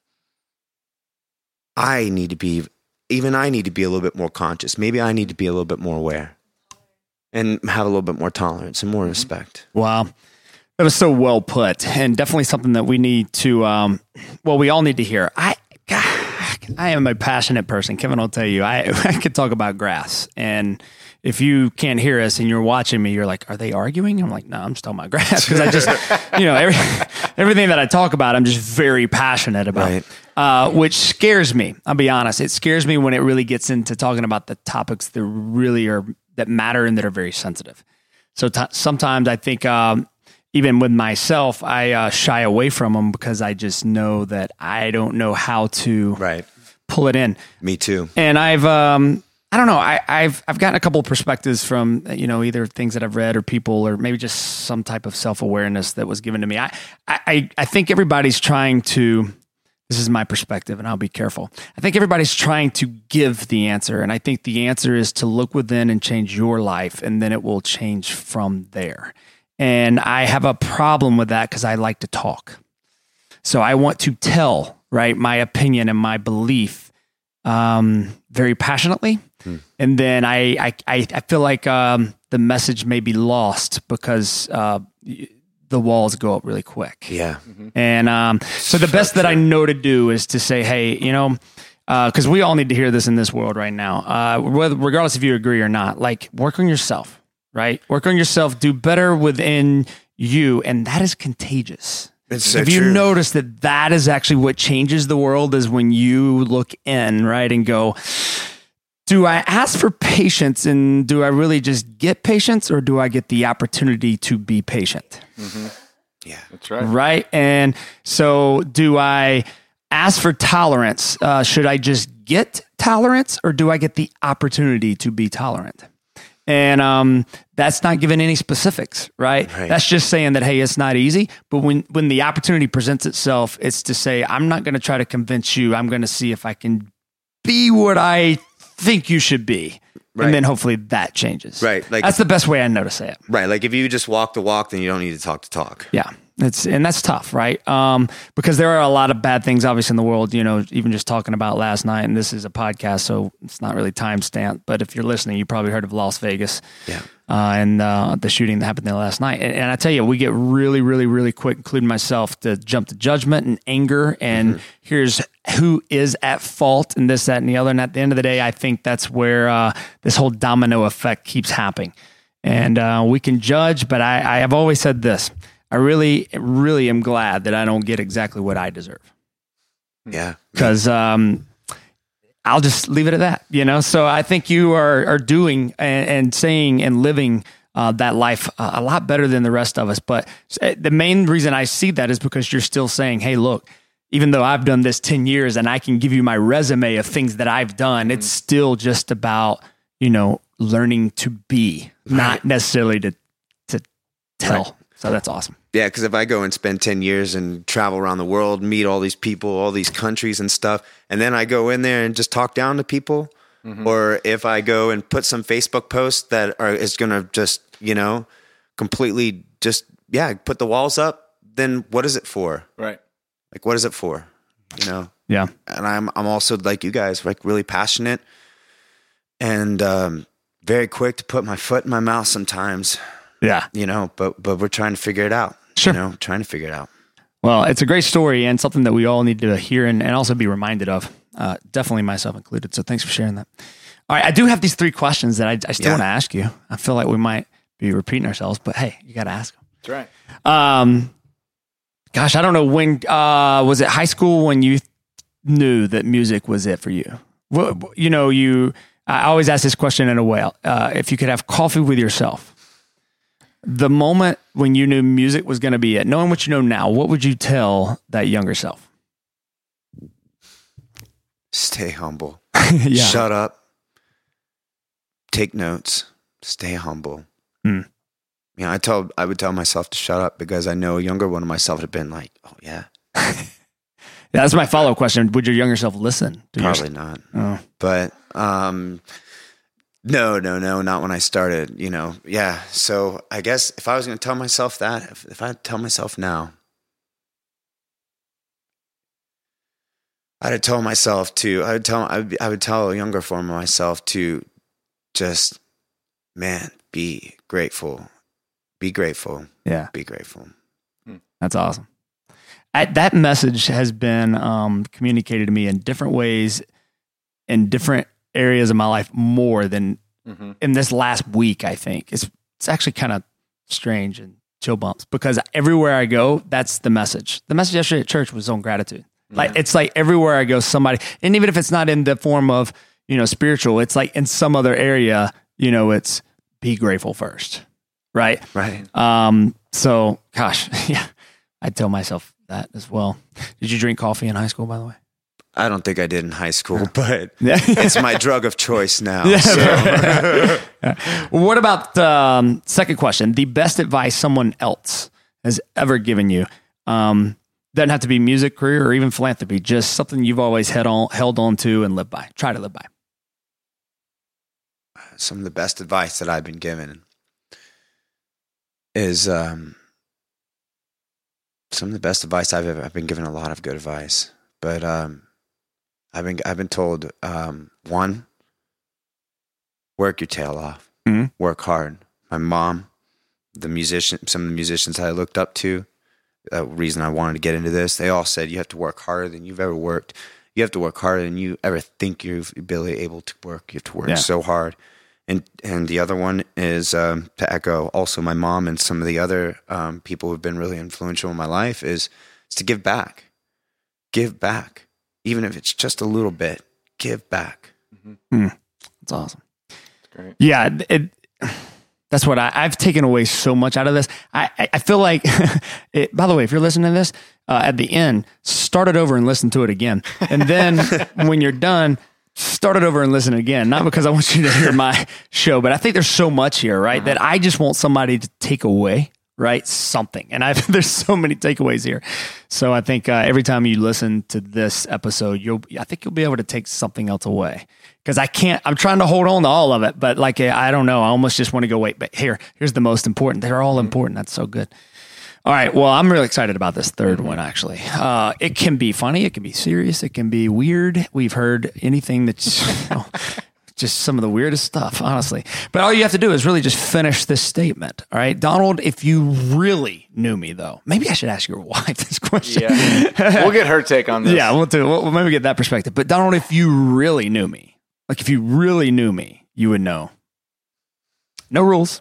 I need to be, even I need to be a little bit more conscious. Maybe I need to be a little bit more aware and have a little bit more tolerance and more respect. Wow. That was so well put, and definitely something that we need to, um, well, we all need to hear. I, God, I am a passionate person. Kevin will tell you, I, I could talk about grass, and if you can't hear us and you're watching me, you're like, are they arguing? I'm like, no, I'm just talking about grass. Because I just, you know, every, everything that I talk about, I'm just very passionate about, right. uh, which scares me. I'll be honest. It scares me when it really gets into talking about the topics that really are, that matter and that are very sensitive. So t- sometimes I think, um, even with myself, I uh, shy away from them because I just know that I don't know how to right. pull it in. Me too. And I've, um, I don't know. I, I've I've gotten a couple of perspectives from, you know, either things that I've read or people, or maybe just some type of self-awareness that was given to me. I, I, I think everybody's trying to, this is my perspective and I'll be careful. I think everybody's trying to give the answer. And I think the answer is to look within and change your life, and then it will change from there. And I have a problem with that because I like to talk. So I want to tell, right, my opinion and my belief um, very passionately. Hmm. And then I, I, I feel like um, the message may be lost because uh, the walls go up really quick. Yeah. Mm-hmm. And um, so the best that I know to do is to say, hey, you know, because uh, we all need to hear this in this world right now, uh, whether, regardless if you agree or not, like work on yourself, right? Work on yourself, do better within you. And that is contagious. It's so Have you true. noticed that that is actually what changes the world, is when you look in, right, and go, do I ask for patience, and do I really just get patience, or do I get the opportunity to be patient? Mm-hmm. Yeah, that's right. Right. And so do I ask for tolerance? Uh, should I just get tolerance, or do I get the opportunity to be tolerant? And um, that's not giving any specifics, right? right? That's just saying that, hey, it's not easy. But when, when the opportunity presents itself, it's to say, I'm not going to try to convince you. I'm going to see if I can be what I think you should be. Right. And then hopefully that changes. Right. Like, that's the best way I know to say it. Right. Like if you just walk the walk, then you don't need to talk the talk. Yeah. It's and that's tough, right? Um, because there are a lot of bad things, obviously, in the world. You know, even just talking about last night, and this is a podcast, so it's not really time stamped. But if you're listening, you probably heard of Las Vegas, Yeah. uh, and uh, the shooting that happened there last night. And, and I tell you, we get really, really, really quick, including myself, to jump to judgment and anger. And mm-hmm. here's who is at fault, and this, that, and the other. And at the end of the day, I think that's where uh, this whole domino effect keeps happening. And uh, we can judge, but I, I have always said this. I really, really am glad that I don't get exactly what I deserve. Yeah. Because um, I'll just leave it at that, you know? So I think you are, are doing and, and saying and living uh, that life uh, a lot better than the rest of us. But the main reason I see that is because you're still saying, hey, look, even though I've done this ten years and I can give you my resume of things that I've done, it's still just about, you know, learning to be, right. not necessarily to to tell. Right. So that's awesome. Yeah, because if I go and spend ten years and travel around the world, meet all these people, all these countries and stuff, and then I go in there and just talk down to people, mm-hmm. or if I go and put some Facebook posts that are is going to just, you know, completely just, yeah, put the walls up, then what is it for? Right. Like, what is it for? You know? Yeah. And I'm I'm also like you guys, like really passionate and um, very quick to put my foot in my mouth sometimes. Yeah. You know, but but we're trying to figure it out. Sure. You know, trying to figure it out. Well, it's a great story and something that we all need to hear and, and also be reminded of. Uh, definitely myself included. So thanks for sharing that. All right. I do have these three questions that I, I still yeah. want to ask you. I feel like we might be repeating ourselves, but hey, you got to ask them. That's right. Um, gosh, I don't know when, uh, was it high school when you knew that music was it for you? Well, you know, you, I always ask this question in a way, uh, if you could have coffee with yourself, the moment when you knew music was going to be it, knowing what you know now, what would you tell that younger self? Stay humble. yeah. Shut up. Take notes. Stay humble. Mm. You know, I tell I would tell myself to shut up because I know a younger one of myself had been like, oh yeah. yeah that's my follow-up question. Would your younger self listen? To Probably your... not. Oh. But um, no, no, no, not when I started. You know, yeah. So I guess if I was going to tell myself that, if, if I tell myself now, I'd tell myself to. I would tell. I would, I would tell a younger form of myself to just, man, be grateful. Be grateful. Yeah. Be grateful. That's awesome. I, that message has been um, communicated to me in different ways, in different areas of my life, more than mm-hmm. in this last week. I think it's it's actually kind of strange and chill bumps because everywhere I go, that's the message. The message yesterday at church was on gratitude. Yeah. Like it's like everywhere I go, somebody, and even if it's not in the form of, you know, spiritual, it's like in some other area, you know, it's be grateful first. Right. Right. Um, so gosh, yeah, I'd tell myself that as well. Did you drink coffee in high school, by the way? I don't think I did in high school, but yeah. it's my drug of choice now. Yeah, so. yeah. Well, what about um, second question? The best advice someone else has ever given you? Um, doesn't have to be music, career, or even philanthropy. Just something you've always held on, held on to and lived by. Try to live by. Some of the best advice that I've been given is um, some of the best advice I've ever. I've been given a lot of good advice, but um, I've been I've been told um, one, work your tail off, mm-hmm. work hard. My mom, the musician, some of the musicians I looked up to, the reason I wanted to get into this, they all said you have to work harder than you've ever worked. You have to work harder than you ever think you're really able to work. You have to work yeah. so hard. And and the other one is um, to echo also my mom and some of the other um, people who've been really influential in my life is, is to give back. Give back. Even if it's just a little bit, give back. Mm-hmm. Mm. That's awesome. That's great. Yeah, it, that's what I, I've taken away so much out of this. I, I, I feel like, it, by the way, if you're listening to this, uh, at the end, start it over and listen to it again. And then when you're done, start it over and listen again. Not because I want you to hear my show, but I think there's so much here, right? Uh-huh. That I just want somebody to take away, right? Something. And I've, there's so many takeaways here. So I think uh, every time you listen to this episode, you'll, I think you'll be able to take something else away. Because I can't, I'm trying to hold on to all of it, but like, I don't know. I almost just want to go, wait, but here, here's the most important. They're all important. That's so good. All right. Well, I'm really excited about this third one, actually. Uh, it can be funny. It can be serious. It can be weird. We've heard anything that's you know, just some of the weirdest stuff, honestly. But all you have to do is really just finish this statement. All right. Donald, if you really knew me, though, maybe I should ask your wife this question. Yeah. We'll get her take on this. Yeah, we'll do. We'll, we'll maybe get that perspective. But Donald, if you really knew me, like if you really knew me, you would know. No rules.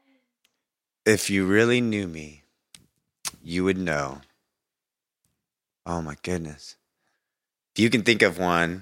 If you really knew me, you would know. Oh my goodness. If you can think of one.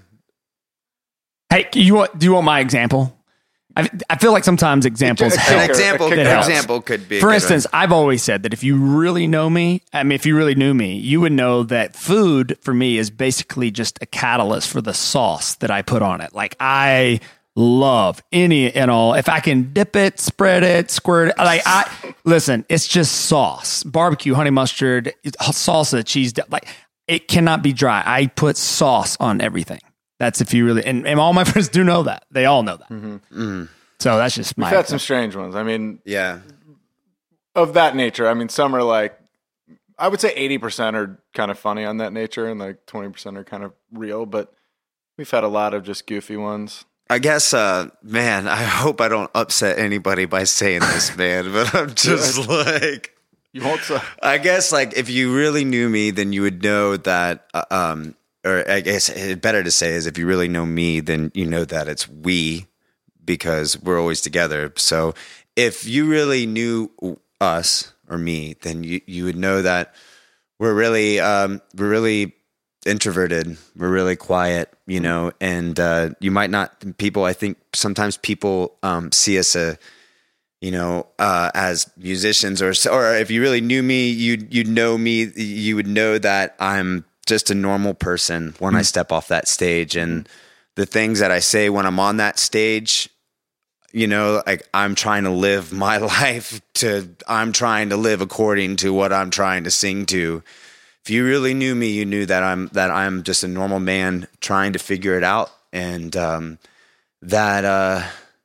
Hey, you want, do you want my example? I, I feel like sometimes examples An help. An example, It an helps. example could be. a For good instance, I've always said that if you really know me, I mean, if you really knew me, you would know that food for me is basically just a catalyst for the sauce that I put on it. Like I love any and all. If I can dip it, spread it, squirt it, like I listen, it's just sauce, barbecue, honey mustard, salsa, cheese, like it cannot be dry. I put sauce on everything. That's if you really, and, and all my friends do know that. They all know that. Mm-hmm. Mm. So that's just my. We've had some strange ones. I mean, Yeah. of that nature. I mean, some are like, I would say eighty percent are kind of funny on that nature, and like twenty percent are kind of real. But we've had a lot of just goofy ones. I guess, uh, man, I hope I don't upset anybody by saying this, man, but I'm just like, You won't say. I guess, like, if you really knew me, then you would know that, uh, um, or I guess it better to say is if you really know me, then you know that it's we, because we're always together. So if you really knew us or me, then you, you would know that we're really, um, we're really introverted. We're really quiet, you know, and, uh, you might not, people, I think sometimes people, um, see us, a, you know, uh, as musicians, or, or if you really knew me, you'd, you'd know me, you would know that I'm just a normal person when mm-hmm. I step off that stage, and the things that I say when I'm on that stage, you know, like I'm trying to live my life to, I'm trying to live according to what I'm trying to sing to. If you really knew me, you knew that I'm that I'm just a normal man trying to figure it out, and um, that uh,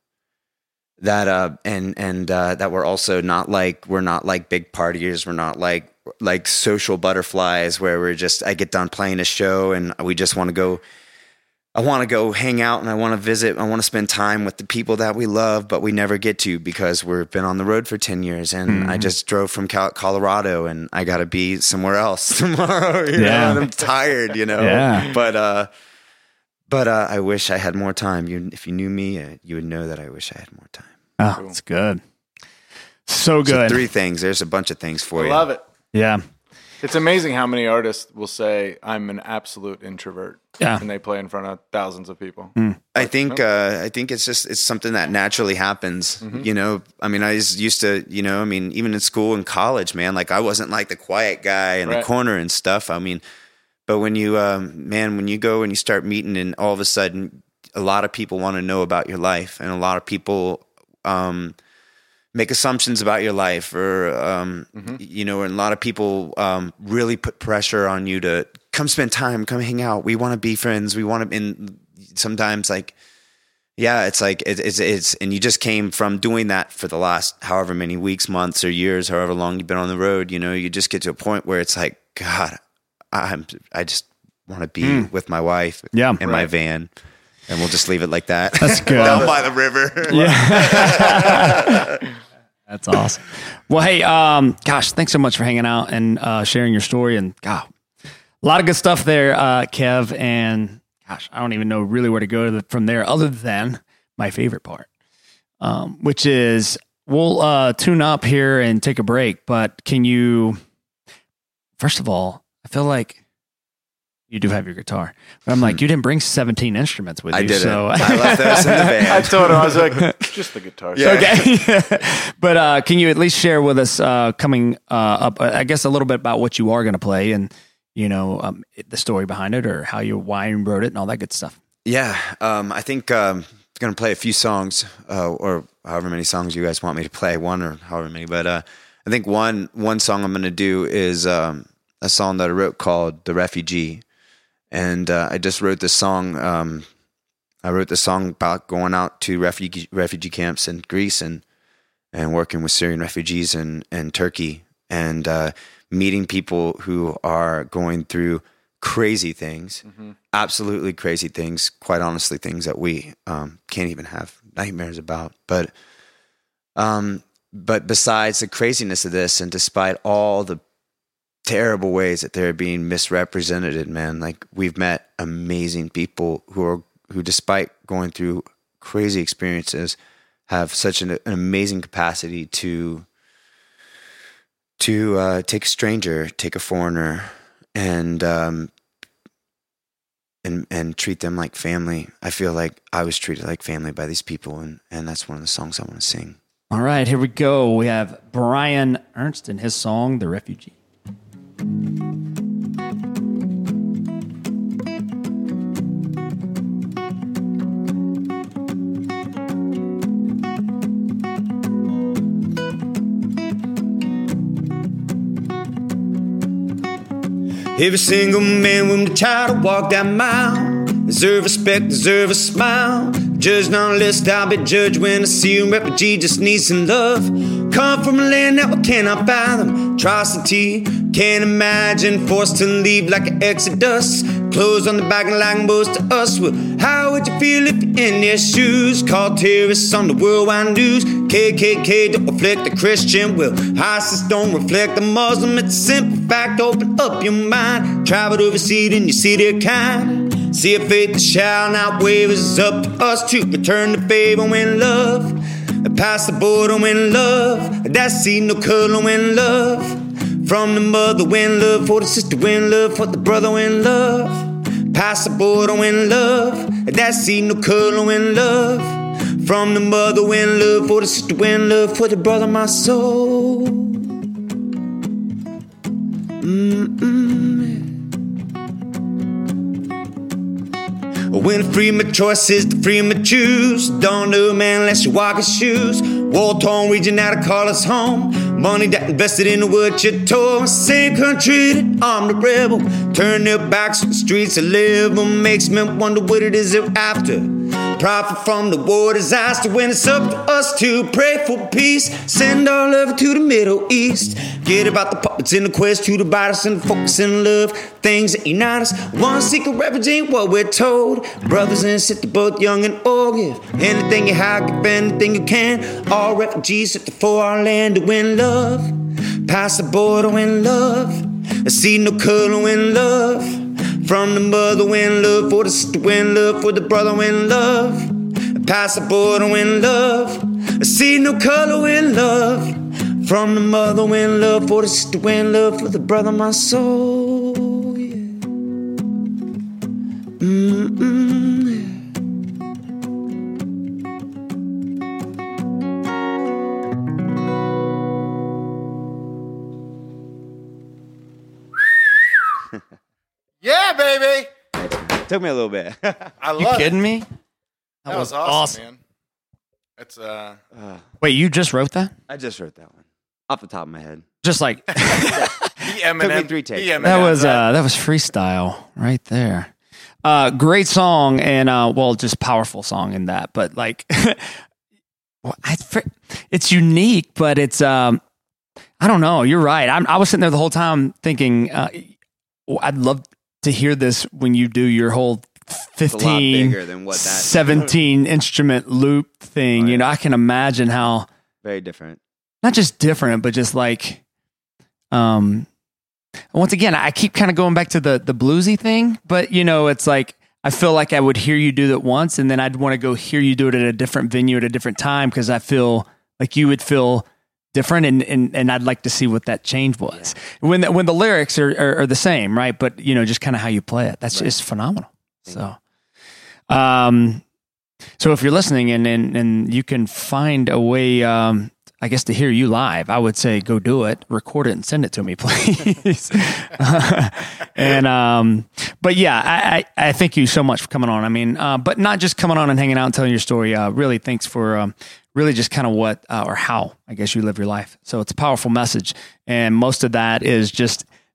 that uh, and and uh, that we're also not like we're not like big partiers. We're not like like social butterflies where we're just I get done playing a show and we just want to go. I want to go hang out and I want to visit. I want to spend time with the people that we love, but we never get to because we've been on the road for ten years. And mm-hmm. I just drove from Colorado and I got to be somewhere else tomorrow. You yeah. know, and I'm tired, you know, yeah. but, uh, but, uh, I wish I had more time. You, if you knew me, uh, you would know that I wish I had more time. Oh, cool. That's good. So good. So three things. There's a bunch of things for I you. Love it. Yeah. It's amazing how many artists will say, I'm an absolute introvert. Yeah. And they play in front of thousands of people. Mm. I think, uh, I think it's just, it's something that naturally happens, mm-hmm. you know, I mean, I just used to, you know, I mean, even in school and college, man, like I wasn't like the quiet guy in right. the corner and stuff. I mean, but when you, um, man, when you go and you start meeting and all of a sudden a lot of people want to know about your life, and a lot of people, um, make assumptions about your life, or, um, mm-hmm. you know, and a lot of people, um, really put pressure on you to come spend time, come hang out. We want to be friends. We want to, and sometimes like, yeah, it's like, it, it's, it's, and you just came from doing that for the last however many weeks, months, or years, however long you've been on the road, you know, you just get to a point where it's like, God, I'm, I just want to be mm. with my wife yeah, in right. my van. And we'll just leave it like that. That's good. Down by the river. Yeah. That's awesome. Well, hey, um, gosh, thanks so much for hanging out and uh, sharing your story. And God, a lot of good stuff there, uh, Kev. And gosh, I don't even know really where to go to the, from there, other than my favorite part, um, which is we'll uh, tune up here and take a break. But can you, first of all, I feel like you do have your guitar, but I'm like, you didn't bring seventeen instruments with you. I didn't. So I left those in the van. I told him, I was like, just the guitar. Yeah. Okay. But uh, can you at least share with us uh, coming uh, up, I guess, a little bit about what you are going to play, and, you know, um, the story behind it, or how you, why you wrote it and all that good stuff? Yeah. Um, I think um, I'm going to play a few songs, uh, or however many songs you guys want me to play, one or however many. But uh, I think one, one song I'm going to do is um, a song that I wrote called The Refugee. And uh, I just wrote this song. Um, I wrote this song about going out to refugee refugee camps in Greece and and working with Syrian refugees in, in Turkey. and uh, meeting people who are going through crazy things, mm-hmm. absolutely crazy things, quite honestly, things that we um, can't even have nightmares about. But, um, but besides the craziness of this, and despite all the terrible ways that they're being misrepresented, man, like we've met amazing people who are, who despite going through crazy experiences, have such an, an amazing capacity to to uh, take a stranger, take a foreigner, and um, and and treat them like family. I feel like I was treated like family by these people, and, and that's one of the songs I want to sing. All right, here we go. We have Brian Ernst and his song, "The Refugee." Every single man willing to try to walk that mile, deserve respect, deserve a smile. Judge not list, I'll be judged when I see a refugee just needs some love. Come from a land that we cannot fathom, atrocity, can't imagine, forced to leave like an exodus. Clothes on the back and like most of us. Well, how would you feel if you're in their shoes? Called terrorists on the worldwide news. K K K don't reflect the Christian. Well, ISIS don't reflect the Muslim. It's a simple fact, open up your mind. Traveled overseas and you see their kind. See a faith that shall not waver. It's up to us to return the favor when love. Pass the border when love. That see no color when love. From the mother when love, for the sister when love, for the brother when love. Pass the border when love. That see no color when love. From the mother when love, for the sister when love, for the brother my soul. Mm-mm. When freedom of choice is the freedom of choose. Don't know man unless you walk his shoes. War-torn region now to call us home. Money that invested in the wood you tore. Same country that armed the rebel. Turn their backs on the streets to live. Makes me wonder what it is they're after. Profit from the war disaster. When it's up to us to pray for peace. Send our love to the Middle East. Get about the puppets in the quest to divide us and focus in love. Things that unite us. One secret refugee ain't what we're told. Brothers and sisters, both young and old. Give anything you have, give anything you can. All refugees sit for our land to win love. Pass the border when love. I see no color when love. From the mother when love, for the sister when love, for the brother when love. Pass the border when love. I see no color when love. From the mother when love, for the sister when love, for the brother my soul. Yeah. Mm-mm, yeah. Yeah, baby. Took me a little bit. I You love kidding it. me? That, That was awesome, man. It's uh, Uh, Wait, you just wrote that? I just wrote that one off the top of my head. Just like he Took me Eminem. three takes. he Eminem that was that. uh, that was freestyle right there. Uh, great song and uh, well, just powerful song in that. But like, well, I, it's unique, but it's um, I don't know. You're right. I'm, I was sitting there the whole time thinking, uh, I'd love to hear this when you do your whole fifteen, bigger than what that- seventeen instrument loop thing. Right. You know, I can imagine how Very different. not just different, but just like, um, once again, I keep kind of going back to the the bluesy thing, but you know, it's like I feel like I would hear you do that once, and then I'd want to go hear you do it at a different venue at a different time because I feel like you would feel different, and and, and I'd like to see what that change was yeah. when the, when the lyrics are, are are the same, right? But you know, just kind of how you play it. That's right. just phenomenal. So, um, so if you're listening and and and you can find a way, um. I guess to hear you live, I would say go do it, record it, and send it to me, please. and um, but yeah, I, I, I thank you so much for coming on. I mean, uh, but not just coming on and hanging out and telling your story. Uh, really, thanks for um, really just kind of what uh, or how I guess you live your life. So it's a powerful message, and most of that is just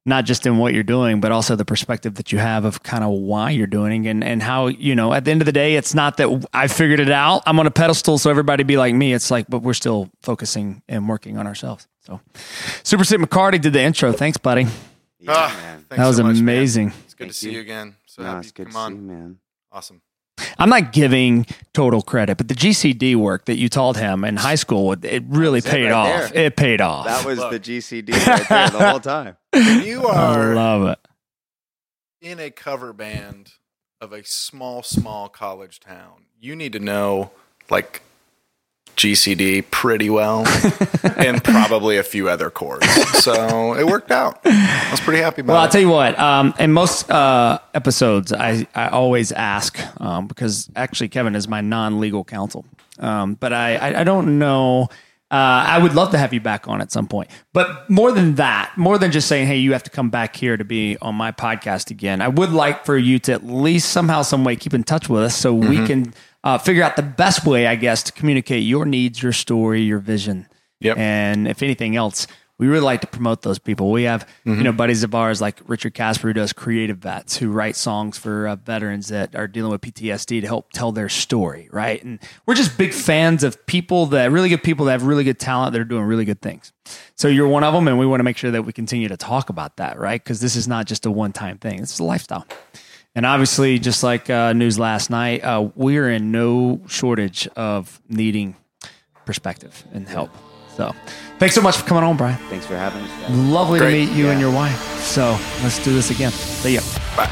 not just in what you're doing, but also the perspective that you have of kind of why you're doing and, and how, you know, at the end of the day, it's not that I figured it out. I'm on a pedestal, so everybody be like me. It's like, but we're still focusing and working on ourselves. So Super Sick McCarty did the intro. Thanks, buddy. Yeah, Ah, man. thanks That was so much, man. amazing. It's good Thank to see you. you again. So No, happy it's you good come to see on. you, man. Awesome. I'm not giving total credit, but the G C D work that you taught him in high school, it really That's it paid right off. there. It paid off. That was Look. the G C D right there the whole time. When you I are love it. in a cover band of a small, small college town, you need to know like G C D pretty well and probably a few other chords. So it worked out. I was pretty happy about Well, it. I'll tell you what, um, in most uh, episodes, I, I always ask, um, because actually Kevin is my non-legal counsel. Um, but I, I, I don't know. Uh, I would love to have you back on at some point. But more than that, more than just saying, hey, you have to come back here to be on my podcast again, I would like for you to at least somehow, some way keep in touch with us so mm-hmm. we can uh, figure out the best way, I guess, to communicate your needs, your story, your vision. Yep. And if anything else, we really like to promote those people. We have, mm-hmm. you know, buddies of ours like Richard Casper, who does Creative Vets, who write songs for uh, veterans that are dealing with P T S D to help tell their story, right? And we're just big fans of people that really good people that have really good talent that are doing really good things. So you're one of them, and we want to make sure that we continue to talk about that, right? Because this is not just a one-time thing. It's a lifestyle. And obviously, just like uh, news last night, uh, we're in no shortage of needing perspective and help. So thanks so much for coming on, Brian. Thanks for having us. guys. Lovely Great. to meet you Yeah. and your wife. So let's do this again. See ya. Bye.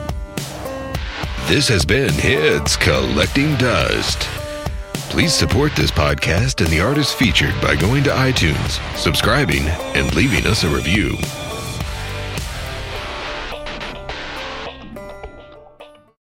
This has been Heads Collecting Dust. Please support this podcast and the artists featured by going to iTunes, subscribing, and leaving us a review.